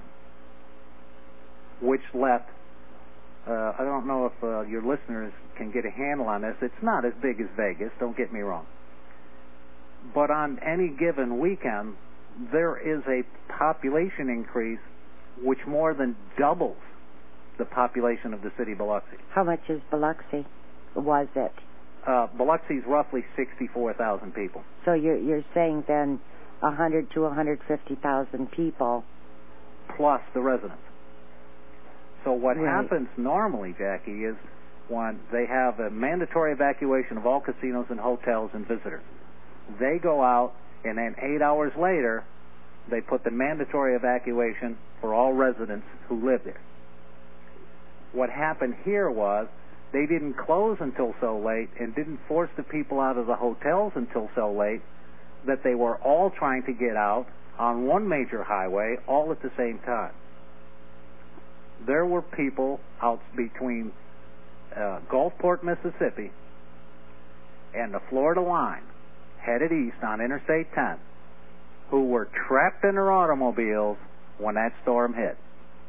Speaker 7: which left, uh, I don't know if uh, your listeners can get a handle on this. It's not as big as Vegas, don't get me wrong. But on any given weekend, there is a population increase which more than doubles the population of the city of Biloxi.
Speaker 6: How much is Biloxi? Was it?
Speaker 7: Uh, Biloxi's roughly sixty-four thousand people.
Speaker 6: So you're you're saying then one hundred to one hundred fifty thousand people.
Speaker 7: Plus the residents. So what
Speaker 6: Right.
Speaker 7: happens normally, Jackie, is when they have a mandatory evacuation of all casinos and hotels and visitors, they go out, and then eight hours later, they put the mandatory evacuation for all residents who live there. What happened here was they didn't close until so late and didn't force the people out of the hotels until so late that they were all trying to get out on one major highway all at the same time. There were people out between uh, Gulfport, Mississippi and the Florida line headed east on Interstate ten who were trapped in their automobiles when that storm hit.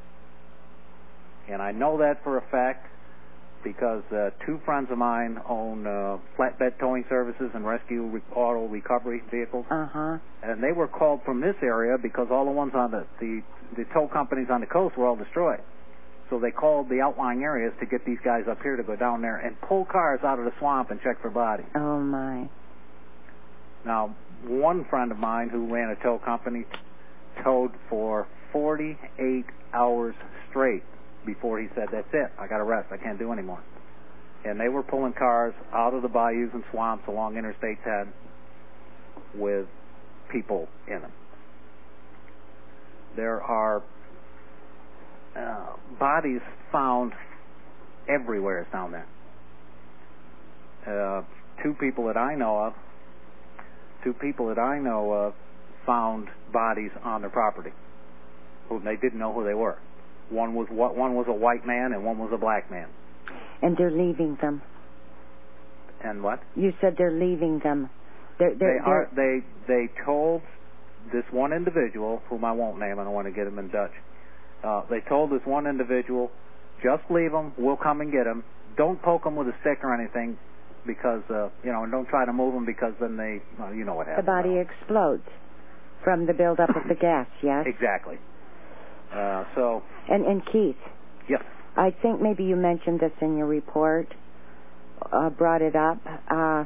Speaker 7: And I know that for a fact because uh, two friends of mine own uh, flatbed towing services and rescue re- auto recovery vehicles.
Speaker 6: Uh-huh.
Speaker 7: And they were called from this area because all the ones on the, the, the tow companies on the coast were all destroyed. So they called the outlying areas to get these guys up here to go down there and pull cars out of the swamp and check for bodies.
Speaker 6: Oh, my.
Speaker 7: Now, one friend of mine who ran a tow company towed for forty-eight hours straight before he said, that's it, I got to rest, I can't do anymore. And they were pulling cars out of the bayous and swamps along Interstate ten with people in them. There are uh, bodies found everywhere down there. Uh, two people that I know of, two people that I know of found bodies on their property who they didn't know who they were. One was one was a white man and one was a black man.
Speaker 6: And they're leaving them.
Speaker 7: And what?
Speaker 6: You said they're leaving them. They're, they're,
Speaker 7: they are. They they told this one individual, whom I won't name. I don't want to get him in Dutch. Uh, they told this one individual, just leave them. We'll come and get them. Don't poke them with a stick or anything, because uh, you know, and don't try to move them, because then they, well, you know what happens.
Speaker 6: The body
Speaker 7: now.
Speaker 6: explodes from the buildup of the gas. Yes.
Speaker 7: Exactly. Uh, so.
Speaker 6: And and Keith.
Speaker 7: Yes.
Speaker 6: I think maybe you mentioned this in your report. Uh, brought it up. Uh,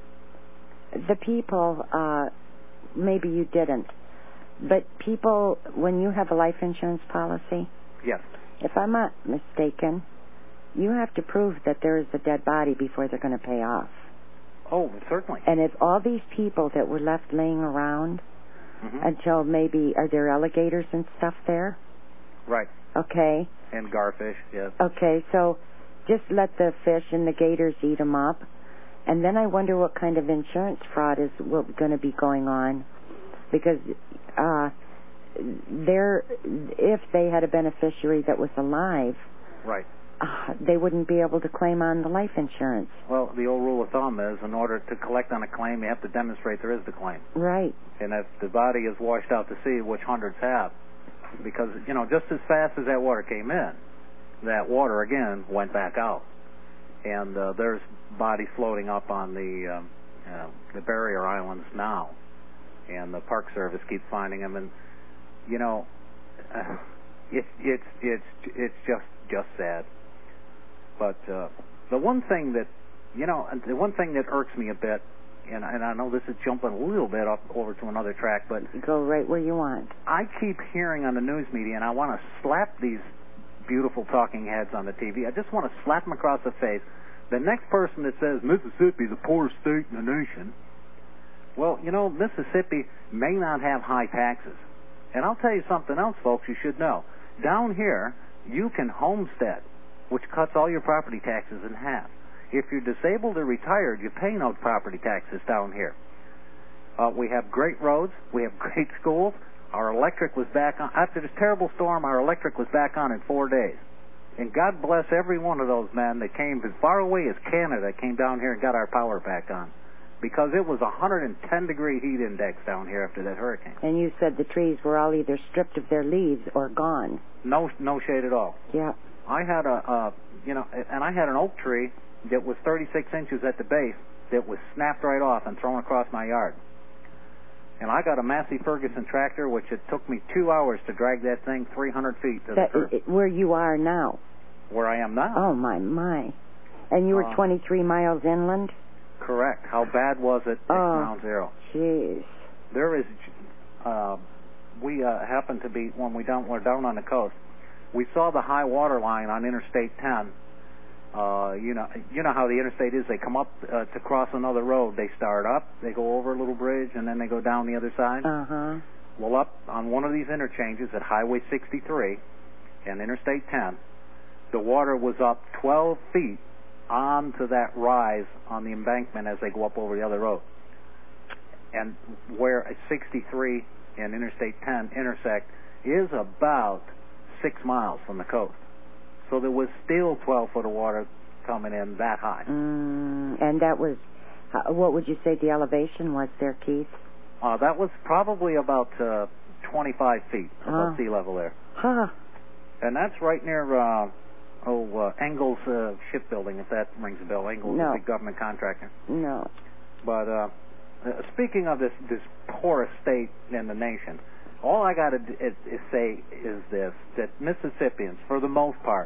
Speaker 6: the people, uh, maybe you didn't, but people, when you have a life insurance policy,
Speaker 7: yes,
Speaker 6: if I'm not mistaken, you have to prove that there is a dead body before they're going to pay off.
Speaker 7: Oh, certainly.
Speaker 6: And if all these people that were left laying around mm-hmm. until maybe, are there alligators and stuff there?
Speaker 7: Right.
Speaker 6: Okay.
Speaker 7: And garfish, yes.
Speaker 6: Okay, so just let the fish and the gators eat them up. And then I wonder what kind of insurance fraud is going to be going on. Because uh, they're, if they had a beneficiary that was alive,
Speaker 7: right,
Speaker 6: uh, they wouldn't be able to claim on the life insurance.
Speaker 7: Well, the old rule of thumb is, in order to collect on a claim, you have to demonstrate there is the claim.
Speaker 6: Right.
Speaker 7: And if the body is washed out to sea, which hundreds have, because, you know, just as fast as that water came in, that water again went back out. And uh, there's bodies floating up on the um, uh, the barrier islands now, and the Park Service keeps finding them. And you know, uh, it's it's it's it's just just sad. But uh, the one thing that you know, the one thing that irks me a bit, and and I know this is jumping a little bit up over to another track, but
Speaker 6: go right where you want. I
Speaker 7: keep hearing on the news media, and I want to slap these beautiful talking heads on the T V. I just want to slap them across the face. The next person that says Mississippi, the poorest state in the nation, well, you know, Mississippi may not have high taxes. And I'll tell you something else, folks, you should know. Down here, you can homestead, which cuts all your property taxes in half. If you're disabled or retired, you pay no property taxes down here. Uh, we have great roads. We have great schools. Our electric was back on. After this terrible storm, our electric was back on in four days. And God bless every one of those men that came as far away as Canada, came down here and got our power back on. Because it was a one hundred ten degree heat index down here after that hurricane.
Speaker 6: And you said the trees were all either stripped of their leaves or gone.
Speaker 7: No no shade at all.
Speaker 6: Yeah.
Speaker 7: I had a, uh, you know, and I had an oak tree that was thirty-six inches at the base that was snapped right off and thrown across my yard. And I got a Massey Ferguson tractor, which it took me two hours to drag that thing three hundred feet to
Speaker 6: that,
Speaker 7: the curb.
Speaker 6: It, where you are now.
Speaker 7: Where I am now.
Speaker 6: Oh, my, my. And you were uh, twenty-three miles inland?
Speaker 7: Correct. How bad was it at
Speaker 6: oh,
Speaker 7: ground zero?
Speaker 6: Jeez.
Speaker 7: There is, uh, we uh, happened to be, when we down, we're down on the coast, we saw the high water line on Interstate ten. Uh, you know, you know how the interstate is. They come up uh, to cross another road. They start up, they go over a little bridge, and then they go down the other side.
Speaker 6: Uh-huh.
Speaker 7: Well, up on one of these interchanges at Highway sixty-three and Interstate ten, the water was up twelve feet onto that rise on the embankment as they go up over the other road. And where sixty-three and Interstate ten intersect is about six miles from the coast. So there was still twelve foot of water coming in that high.
Speaker 6: Mm, and that was, what would you say the elevation was there, Keith?
Speaker 7: Uh, that was probably about uh, twenty-five feet above
Speaker 6: oh.
Speaker 7: sea level there.
Speaker 6: Huh.
Speaker 7: And that's right near, uh, oh, uh, Engels uh, Shipbuilding, if that rings a bell. Engels
Speaker 6: no.
Speaker 7: is a big government contractor.
Speaker 6: No.
Speaker 7: But uh, uh, speaking of this, this poorest state in the nation, all I got to d- is, is say is this, that Mississippians, for the most part,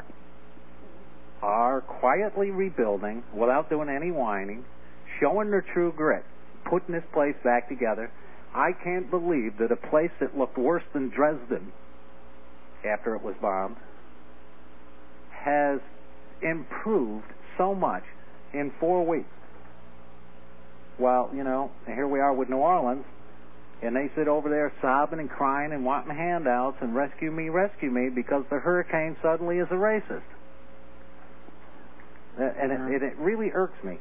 Speaker 7: are quietly rebuilding without doing any whining, showing their true grit, putting this place back together. I can't believe that a place that looked worse than Dresden after it was bombed has improved so much in four weeks. Well, you know, here we are with New Orleans. And they sit over there sobbing and crying and wanting handouts and rescue me, rescue me, because the hurricane suddenly is a racist. And it, it, it really irks me.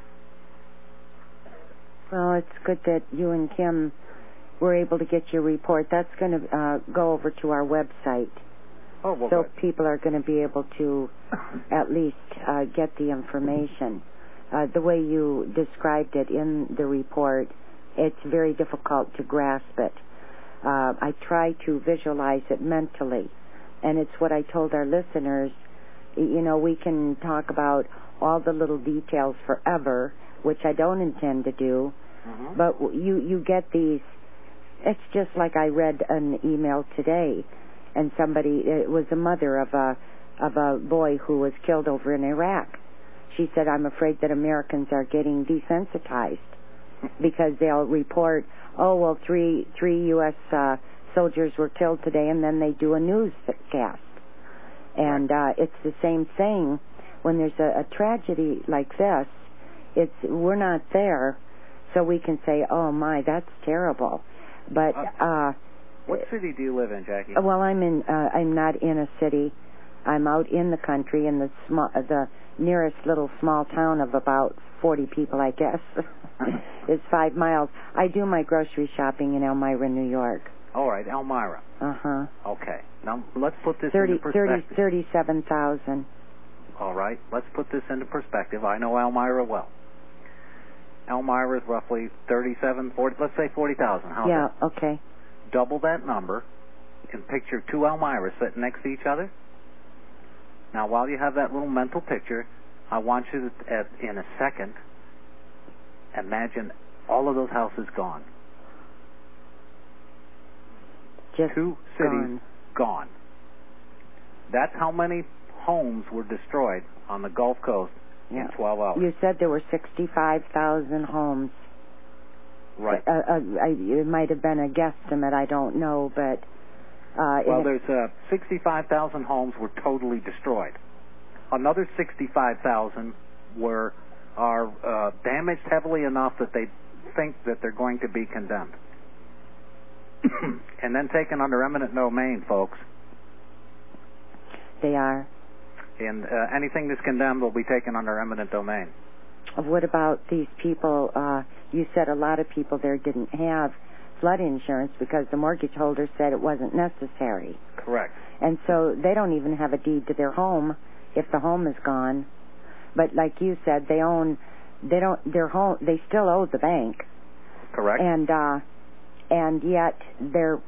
Speaker 6: Well, it's good that you and Kim were able to get your report. That's going to uh, go over to our website.
Speaker 7: Oh, well,
Speaker 6: so
Speaker 7: good.
Speaker 6: people are going to be able to at least uh, get the information. Uh, the way you described it in the report, it's very difficult to grasp it. Uh, I try to visualize it mentally, and it's what I told our listeners. You know, we can talk about all the little details forever, which I don't intend to do,
Speaker 7: mm-hmm.
Speaker 6: but you, you get these. It's just like I read an email today, and somebody, it was a mother of a of a boy who was killed over in Iraq. She said, I'm afraid that Americans are getting desensitized because they'll report, oh, well, three three U S uh, soldiers were killed today, and then they do a newscast. And uh, it's the same thing when there's a, a tragedy like this. It's we're not there, so we can say, oh, my, that's terrible. But uh,
Speaker 7: what city do you live in, Jackie?
Speaker 6: Well, I'm in. Uh, I'm not in a city. I'm out in the country in the small, the nearest little small town of about forty people, I guess. It's five miles. I do my grocery shopping in Elmira, New York.
Speaker 7: All right, Elmira.
Speaker 6: Uh huh.
Speaker 7: Okay. Now let's put this
Speaker 6: thirty,
Speaker 7: into perspective.
Speaker 6: thirty, thirty-seven thousand.
Speaker 7: All right. Let's put this into perspective. I know Elmira well. Elmira is roughly thirty-seven, forty. Let's say forty thousand. How's
Speaker 6: Yeah.
Speaker 7: that?
Speaker 6: Okay.
Speaker 7: Double that number, and picture two Elmiras sitting next to each other. Now, while you have that little mental picture, I want you to, at, in a second, imagine all of those houses gone.
Speaker 6: Just
Speaker 7: Two cities
Speaker 6: gone.
Speaker 7: gone. That's how many homes were destroyed on the Gulf Coast
Speaker 6: Yeah.
Speaker 7: in twelve hours.
Speaker 6: You said there were sixty-five thousand homes.
Speaker 7: Right.
Speaker 6: Uh, uh, I, it might have been a guesstimate. I don't know, but uh,
Speaker 7: Well,
Speaker 6: it,
Speaker 7: there's uh, sixty-five thousand homes were totally destroyed. Another sixty-five thousand were are uh, damaged heavily enough that they think that they're going to be condemned, and then taken under eminent domain, folks.
Speaker 6: they are.
Speaker 7: And uh, anything that's condemned will be taken under eminent domain.
Speaker 6: What about these people? Uh, you said a lot of people there didn't have flood insurance because the mortgage holder said it wasn't necessary.
Speaker 7: Correct.
Speaker 6: And so they don't even have a deed to their home if the home is gone. But like you said, they own, they don't, their home, they still owe the bank.
Speaker 7: Correct.
Speaker 6: And, uh, and yet they're,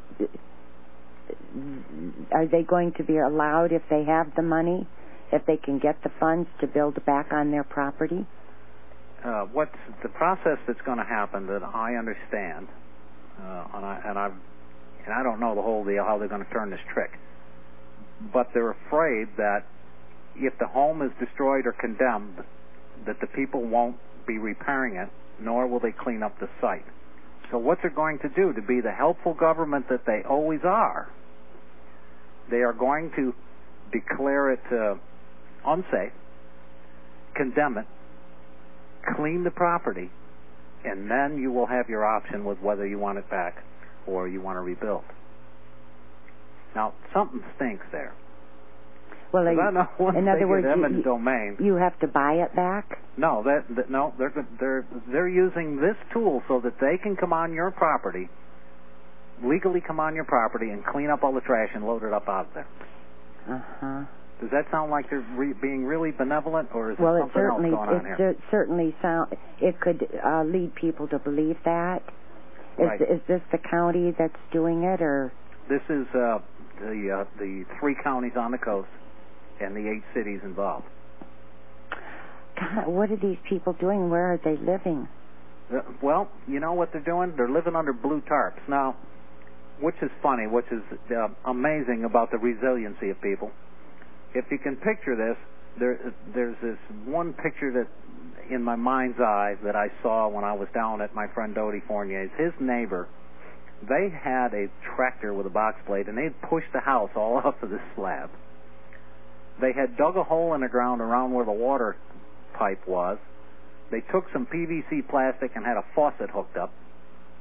Speaker 6: are they going to be allowed, if they have the money, if they can get the funds, to build back on their property?
Speaker 7: Uh, what's the process that's going to happen that I understand, uh, and I and I and I don't know the whole deal how they're going to turn this trick, but they're afraid that if the home is destroyed or condemned, that the people won't be repairing it, nor will they clean up the site. So what they're going to do, to be the helpful government that they always are, they are going to declare it uh, unsafe, condemn it, clean the property, and then you will have your option with whether you want it back or you want to rebuild. Now, something stinks there.
Speaker 6: Well, they,
Speaker 7: I know once
Speaker 6: in
Speaker 7: they
Speaker 6: other
Speaker 7: get
Speaker 6: words,
Speaker 7: eminent
Speaker 6: you,
Speaker 7: domain,
Speaker 6: you have to buy it back?
Speaker 7: no, that, that no, they're they're they're using this tool so that they can come on your property, legally come on your property and clean up all the trash and load it up out there.
Speaker 6: Uh huh.
Speaker 7: Does that sound like they're re- being really benevolent, or is there
Speaker 6: Well, it
Speaker 7: something
Speaker 6: certainly
Speaker 7: else going on
Speaker 6: it
Speaker 7: here?
Speaker 6: cer- certainly sound it could uh, lead people to believe that. Is
Speaker 7: Right.
Speaker 6: is this the county that's doing it, or?
Speaker 7: This is uh, the uh, the three counties on the coast and the eight cities involved.
Speaker 6: God, what are these people doing? Where are they living?
Speaker 7: Uh, well, you know what they're doing? They're living under blue tarps. Now, which is funny, which is uh, amazing about the resiliency of people. If you can picture this, there there's this one picture that in my mind's eye that I saw when I was down at my friend Dodie Fournier's. His neighbor, they had a tractor with a box blade, and they'd pushed the house all up to the slab. They had dug a hole in the ground around where the water pipe was. They took some P V C plastic and had a faucet hooked up.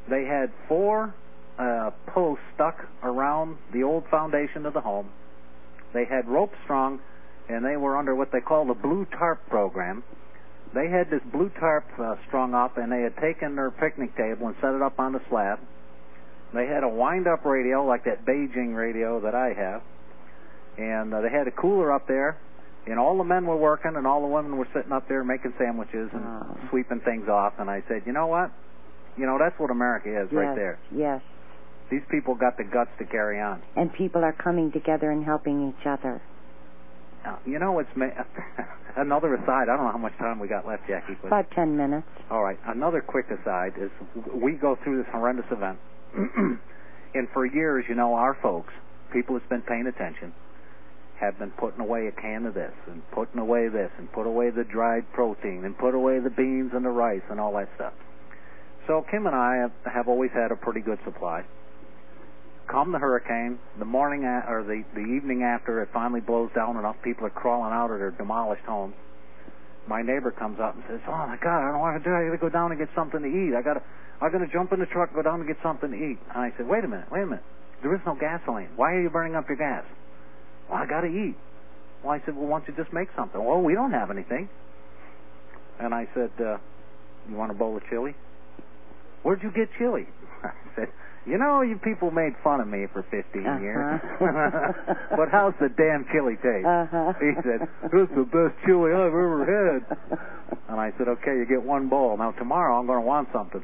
Speaker 7: They had four uh, posts stuck around the old foundation of the home. They had ropes strung, and they were under what they call the blue tarp program. They had this blue tarp uh, strung up, and they had taken their picnic table and set it up on the slab. They had a wind-up radio like that Beijing radio that I have, and uh, they had a cooler up there, and all the men were working, and all the women were sitting up there making sandwiches and
Speaker 6: oh.
Speaker 7: sweeping things off. And I said, you know what? You know, that's what America is
Speaker 6: yes,
Speaker 7: right there.
Speaker 6: Yes.
Speaker 7: These people got the guts to carry on.
Speaker 6: And people are coming together and helping each other.
Speaker 7: Now, you know, it's ma- another aside. I don't know how much time we got left, Jackie. But
Speaker 6: about ten minutes.
Speaker 7: All right. Another quick aside is we go through this horrendous event. And for years, you know, our folks, people that's been paying attention, have been putting away a can of this and putting away this and put away the dried protein and put away the beans and the rice and all that stuff. So Kim and I have, have always had a pretty good supply. Come the hurricane, the morning a- or the, the evening after it finally blows down, enough people are crawling out of their demolished homes. My neighbor comes up and says, "Oh my God, I don't know what to do. I got to go down and get something to eat. I got to, I got to jump in the truck, go down and get something to eat." And I said, "Wait a minute, wait a minute. There is no gasoline. Why are you burning up your gas?" "Well, I got to eat." Well, I said, "Well, why don't you just make something?" "Well, we don't have anything." And I said, uh, "You want a bowl of chili?" "Where'd you get chili?" I said, "You know, you people made fun of me for fifteen
Speaker 6: uh-huh.
Speaker 7: years. But how's the damn chili taste?"
Speaker 6: Uh-huh.
Speaker 7: He said, "This is the best chili I've ever had." And I said, "Okay, you get one bowl. Now, tomorrow I'm going to want something."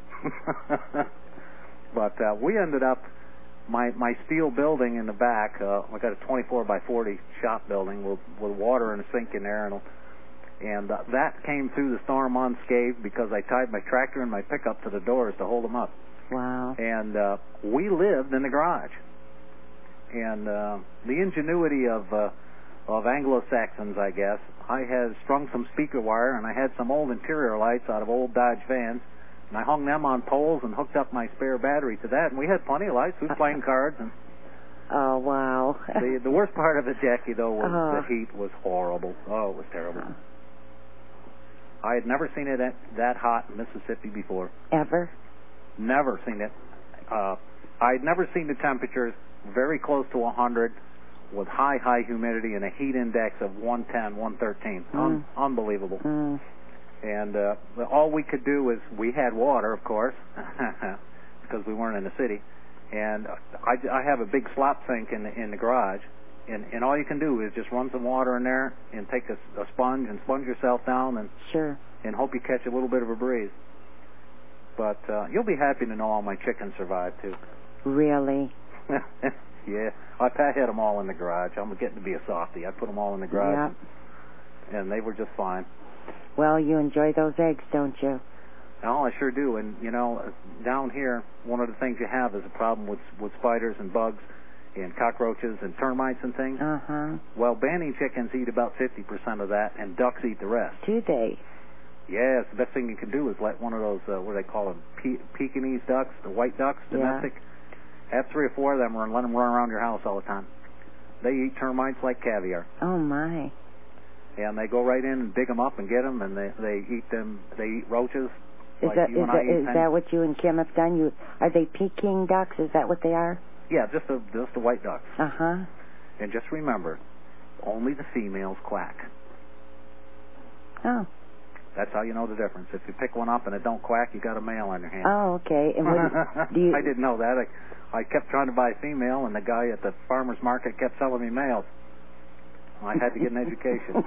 Speaker 7: But uh, we ended up, my my steel building in the back, uh, I got a twenty-four by forty shop building with, with water and a sink in there, and and uh, that came through the storm unscathed because I tied my tractor and my pickup to the doors to hold them up.
Speaker 6: Wow.
Speaker 7: And uh, we lived in the garage. And uh, the ingenuity of uh, of Anglo-Saxons, I guess, I had strung some speaker wire, and I had some old interior lights out of old Dodge vans, and I hung them on poles and hooked up my spare battery to that, and we had plenty of lights. We were playing cards. And
Speaker 6: oh, wow.
Speaker 7: the, the worst part of it, Jackie, though, was
Speaker 6: oh.
Speaker 7: the heat was horrible. Oh, it was terrible. I had never seen it at, that hot in Mississippi before.
Speaker 6: Ever?
Speaker 7: Never seen it. Uh, I'd never seen the temperatures very close to one hundred with high, high humidity and a heat index of one ten, one thirteen.
Speaker 6: Mm.
Speaker 7: Un- unbelievable.
Speaker 6: Mm.
Speaker 7: And uh, all we could do is, we had water, of course, because we weren't in the city. And I, I have a big slop sink in the, in the garage. And, and all you can do is just run some water in there and take a, a sponge and sponge yourself down and
Speaker 6: sure. and
Speaker 7: hope you catch a little bit of a breeze. But uh, you'll be happy to know all my chickens survived, too.
Speaker 6: Really?
Speaker 7: Yeah. I, I had them all in the garage. I'm getting to be a softie. I put them all in the garage.
Speaker 6: Yep.
Speaker 7: And they were just fine.
Speaker 6: Well, you enjoy those eggs, don't you?
Speaker 7: Oh, I sure do. And, you know, down here, one of the things you have is a problem with, with spiders and bugs and cockroaches and termites and things.
Speaker 6: Uh-huh.
Speaker 7: Well, banning chickens eat about fifty percent of that, and ducks eat the rest.
Speaker 6: Do they?
Speaker 7: Yes, the best thing you can do is let one of those, uh, what do they call them, Pe- Pekingese ducks, the white ducks, domestic. Yeah. Have three or four of them and let them run around your house all the time. They eat termites like caviar.
Speaker 6: Oh, my.
Speaker 7: And they go right in and dig them up and get them, and they, they eat them, they eat roaches.
Speaker 6: Is,
Speaker 7: like
Speaker 6: that,
Speaker 7: you
Speaker 6: is,
Speaker 7: and
Speaker 6: that,
Speaker 7: I eat
Speaker 6: is
Speaker 7: pennies.
Speaker 6: that what you and Kim have done? You Are they Peking ducks? Is that what they are?
Speaker 7: Yeah, just the, just the white ducks.
Speaker 6: Uh-huh.
Speaker 7: And just remember, only the females quack.
Speaker 6: Oh.
Speaker 7: That's how you know the difference. If you pick one up and it don't quack, you got a male on your hand.
Speaker 6: Oh, okay. And what, do you...
Speaker 7: I didn't know that. I, I kept trying to buy a female, and the guy at the farmer's market kept selling me males. I had to get an education.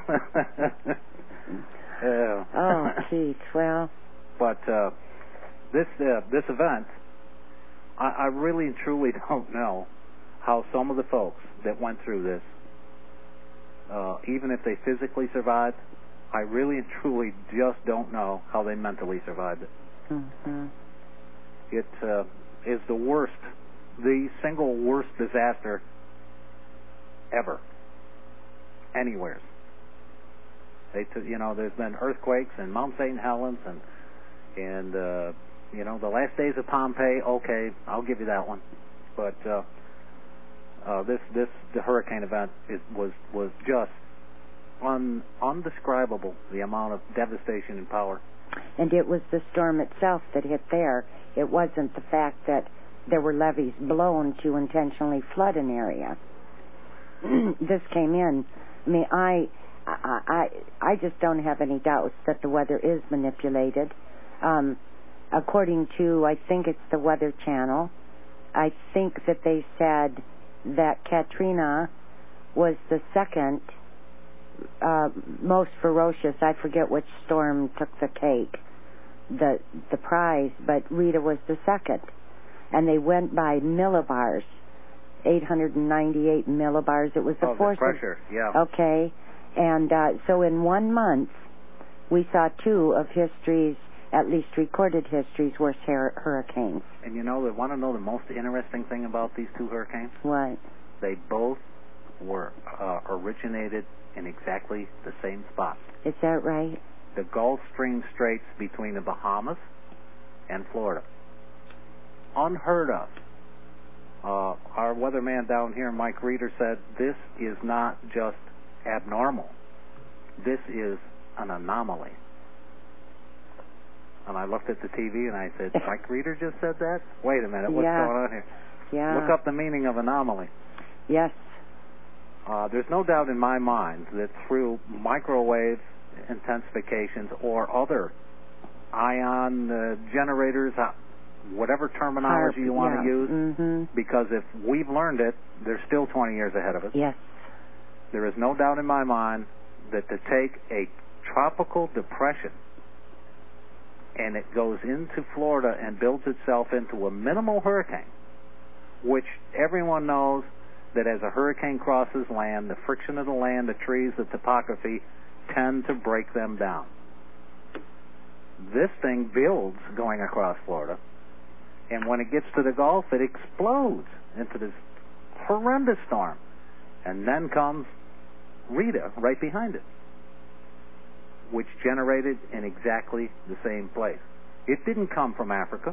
Speaker 7: Yeah.
Speaker 6: Oh, geez. Well.
Speaker 7: But uh, this uh, this event, I, I really and truly don't know how some of the folks that went through this, uh, even if they physically survived, I really and truly just don't know how they mentally survived it.
Speaker 6: Mm-hmm.
Speaker 7: It uh, is the worst, the single worst disaster ever, anywhere. They, t- you know, there's been earthquakes in Mount Saint Helens and and uh, you know, the last days of Pompeii. Okay, I'll give you that one. But uh, uh, this this the hurricane event is, was was just un, undescribable, the amount of devastation and power.
Speaker 6: And it was the storm itself that hit there. It wasn't the fact that there were levees blown to intentionally flood an area. This came in. I mean, I, I, I, I just don't have any doubts that the weather is manipulated. Um, according to, I think it's the Weather Channel, I think that they said that Katrina was the second uh, most ferocious. I forget which storm took the cake, the the prize, but Rita was the second. And they went by millibars, eight hundred ninety-eight millibars. It was the
Speaker 7: oh,
Speaker 6: force
Speaker 7: the pressure,
Speaker 6: of,
Speaker 7: yeah.
Speaker 6: Okay, and uh, so in one month, we saw two of history's, at least recorded history's, worst hur- hurricanes.
Speaker 7: And you know, want to know the most interesting thing about these two hurricanes?
Speaker 6: What?
Speaker 7: They both were uh, originated in exactly the same spot.
Speaker 6: Is that right?
Speaker 7: The Gulf Stream Straits between the Bahamas and Florida. Unheard of. Uh, our weatherman down here, Mike Reeder, said this is not just abnormal. This is an anomaly. And I looked at the T V and I said, Mike Reeder just said that? Wait a minute, what's
Speaker 6: yeah.
Speaker 7: going on here?
Speaker 6: Yeah.
Speaker 7: Look up the meaning of anomaly.
Speaker 6: Yes.
Speaker 7: Uh, there's no doubt in my mind that through microwave intensifications or other ion uh, generators, uh, whatever terminology you want
Speaker 6: yeah.
Speaker 7: to use,
Speaker 6: mm-hmm.
Speaker 7: because if we've learned it, they're still twenty years ahead of us.
Speaker 6: Yes.
Speaker 7: There is no doubt in my mind that to take a tropical depression and it goes into Florida and builds itself into a minimal hurricane, which everyone knows that as a hurricane crosses land, the friction of the land, the trees, the topography tend to break them down. This thing builds going across Florida, and when it gets to the Gulf, it explodes into this horrendous storm. And then comes Rita right behind it, which generated in exactly the same place. It didn't come from Africa.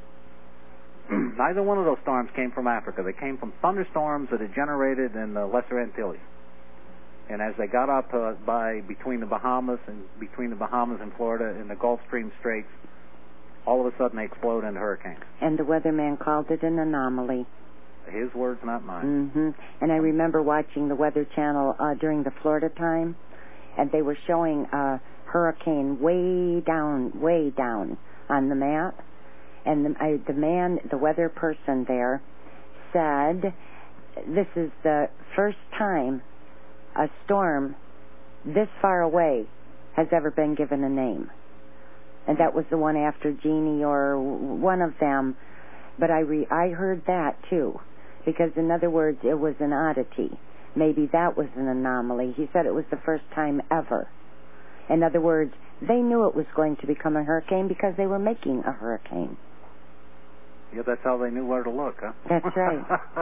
Speaker 7: Neither one of those storms came from Africa. They came from thunderstorms that had generated in the Lesser Antilles. And as they got up uh, by between the Bahamas and between the Bahamas and Florida in the Gulf Stream Straits, all of a sudden they explode into hurricanes.
Speaker 6: And the weatherman called it an anomaly.
Speaker 7: His words, not mine.
Speaker 6: Mm-hmm. And I remember watching the Weather Channel uh, during the Florida time, and they were showing a hurricane way down, way down on the map. And the, I, the man, the weather person there, said, this is the first time a storm this far away has ever been given a name. And that was the one after Jeannie or one of them. But I re- I heard that too, because in other words, it was an oddity. Maybe that was an anomaly. He said it was the first time ever. In other words, they knew it was going to become a hurricane because they were making a hurricane.
Speaker 7: Yeah, that's how they knew where to look, huh?
Speaker 6: That's right.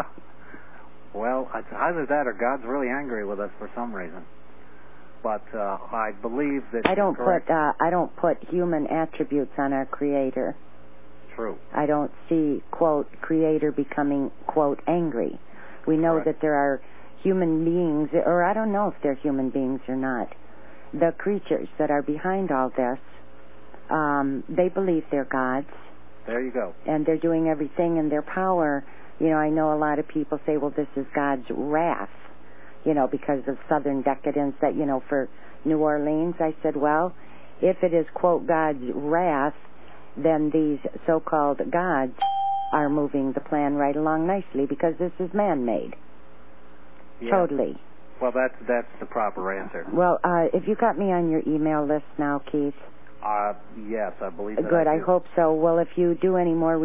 Speaker 7: Well, it's either that or God's really angry with us for some reason. But uh, I believe that
Speaker 6: I don't
Speaker 7: correct.
Speaker 6: put uh, I don't put human attributes on our Creator.
Speaker 7: True.
Speaker 6: I don't see, quote, Creator becoming, quote, angry. We know
Speaker 7: Correct.
Speaker 6: that there are human beings, or I don't know if they're human beings or not. The creatures that are behind all this, um, they believe they're gods.
Speaker 7: There you go.
Speaker 6: And they're doing everything in their power. You know, I know a lot of people say, well, this is God's wrath, you know, because of Southern decadence that, you know, for New Orleans. I said, well, if it is, quote, God's wrath, then these so-called gods are moving the plan right along nicely because this is man-made.
Speaker 7: Yeah.
Speaker 6: Totally.
Speaker 7: Well, that's that's the proper answer.
Speaker 6: Well, uh, if you got me on your email list now, Keith?
Speaker 7: Uh, yes, I believe that
Speaker 6: Good,
Speaker 7: I
Speaker 6: I
Speaker 7: do.
Speaker 6: hope so. Well, if you do any more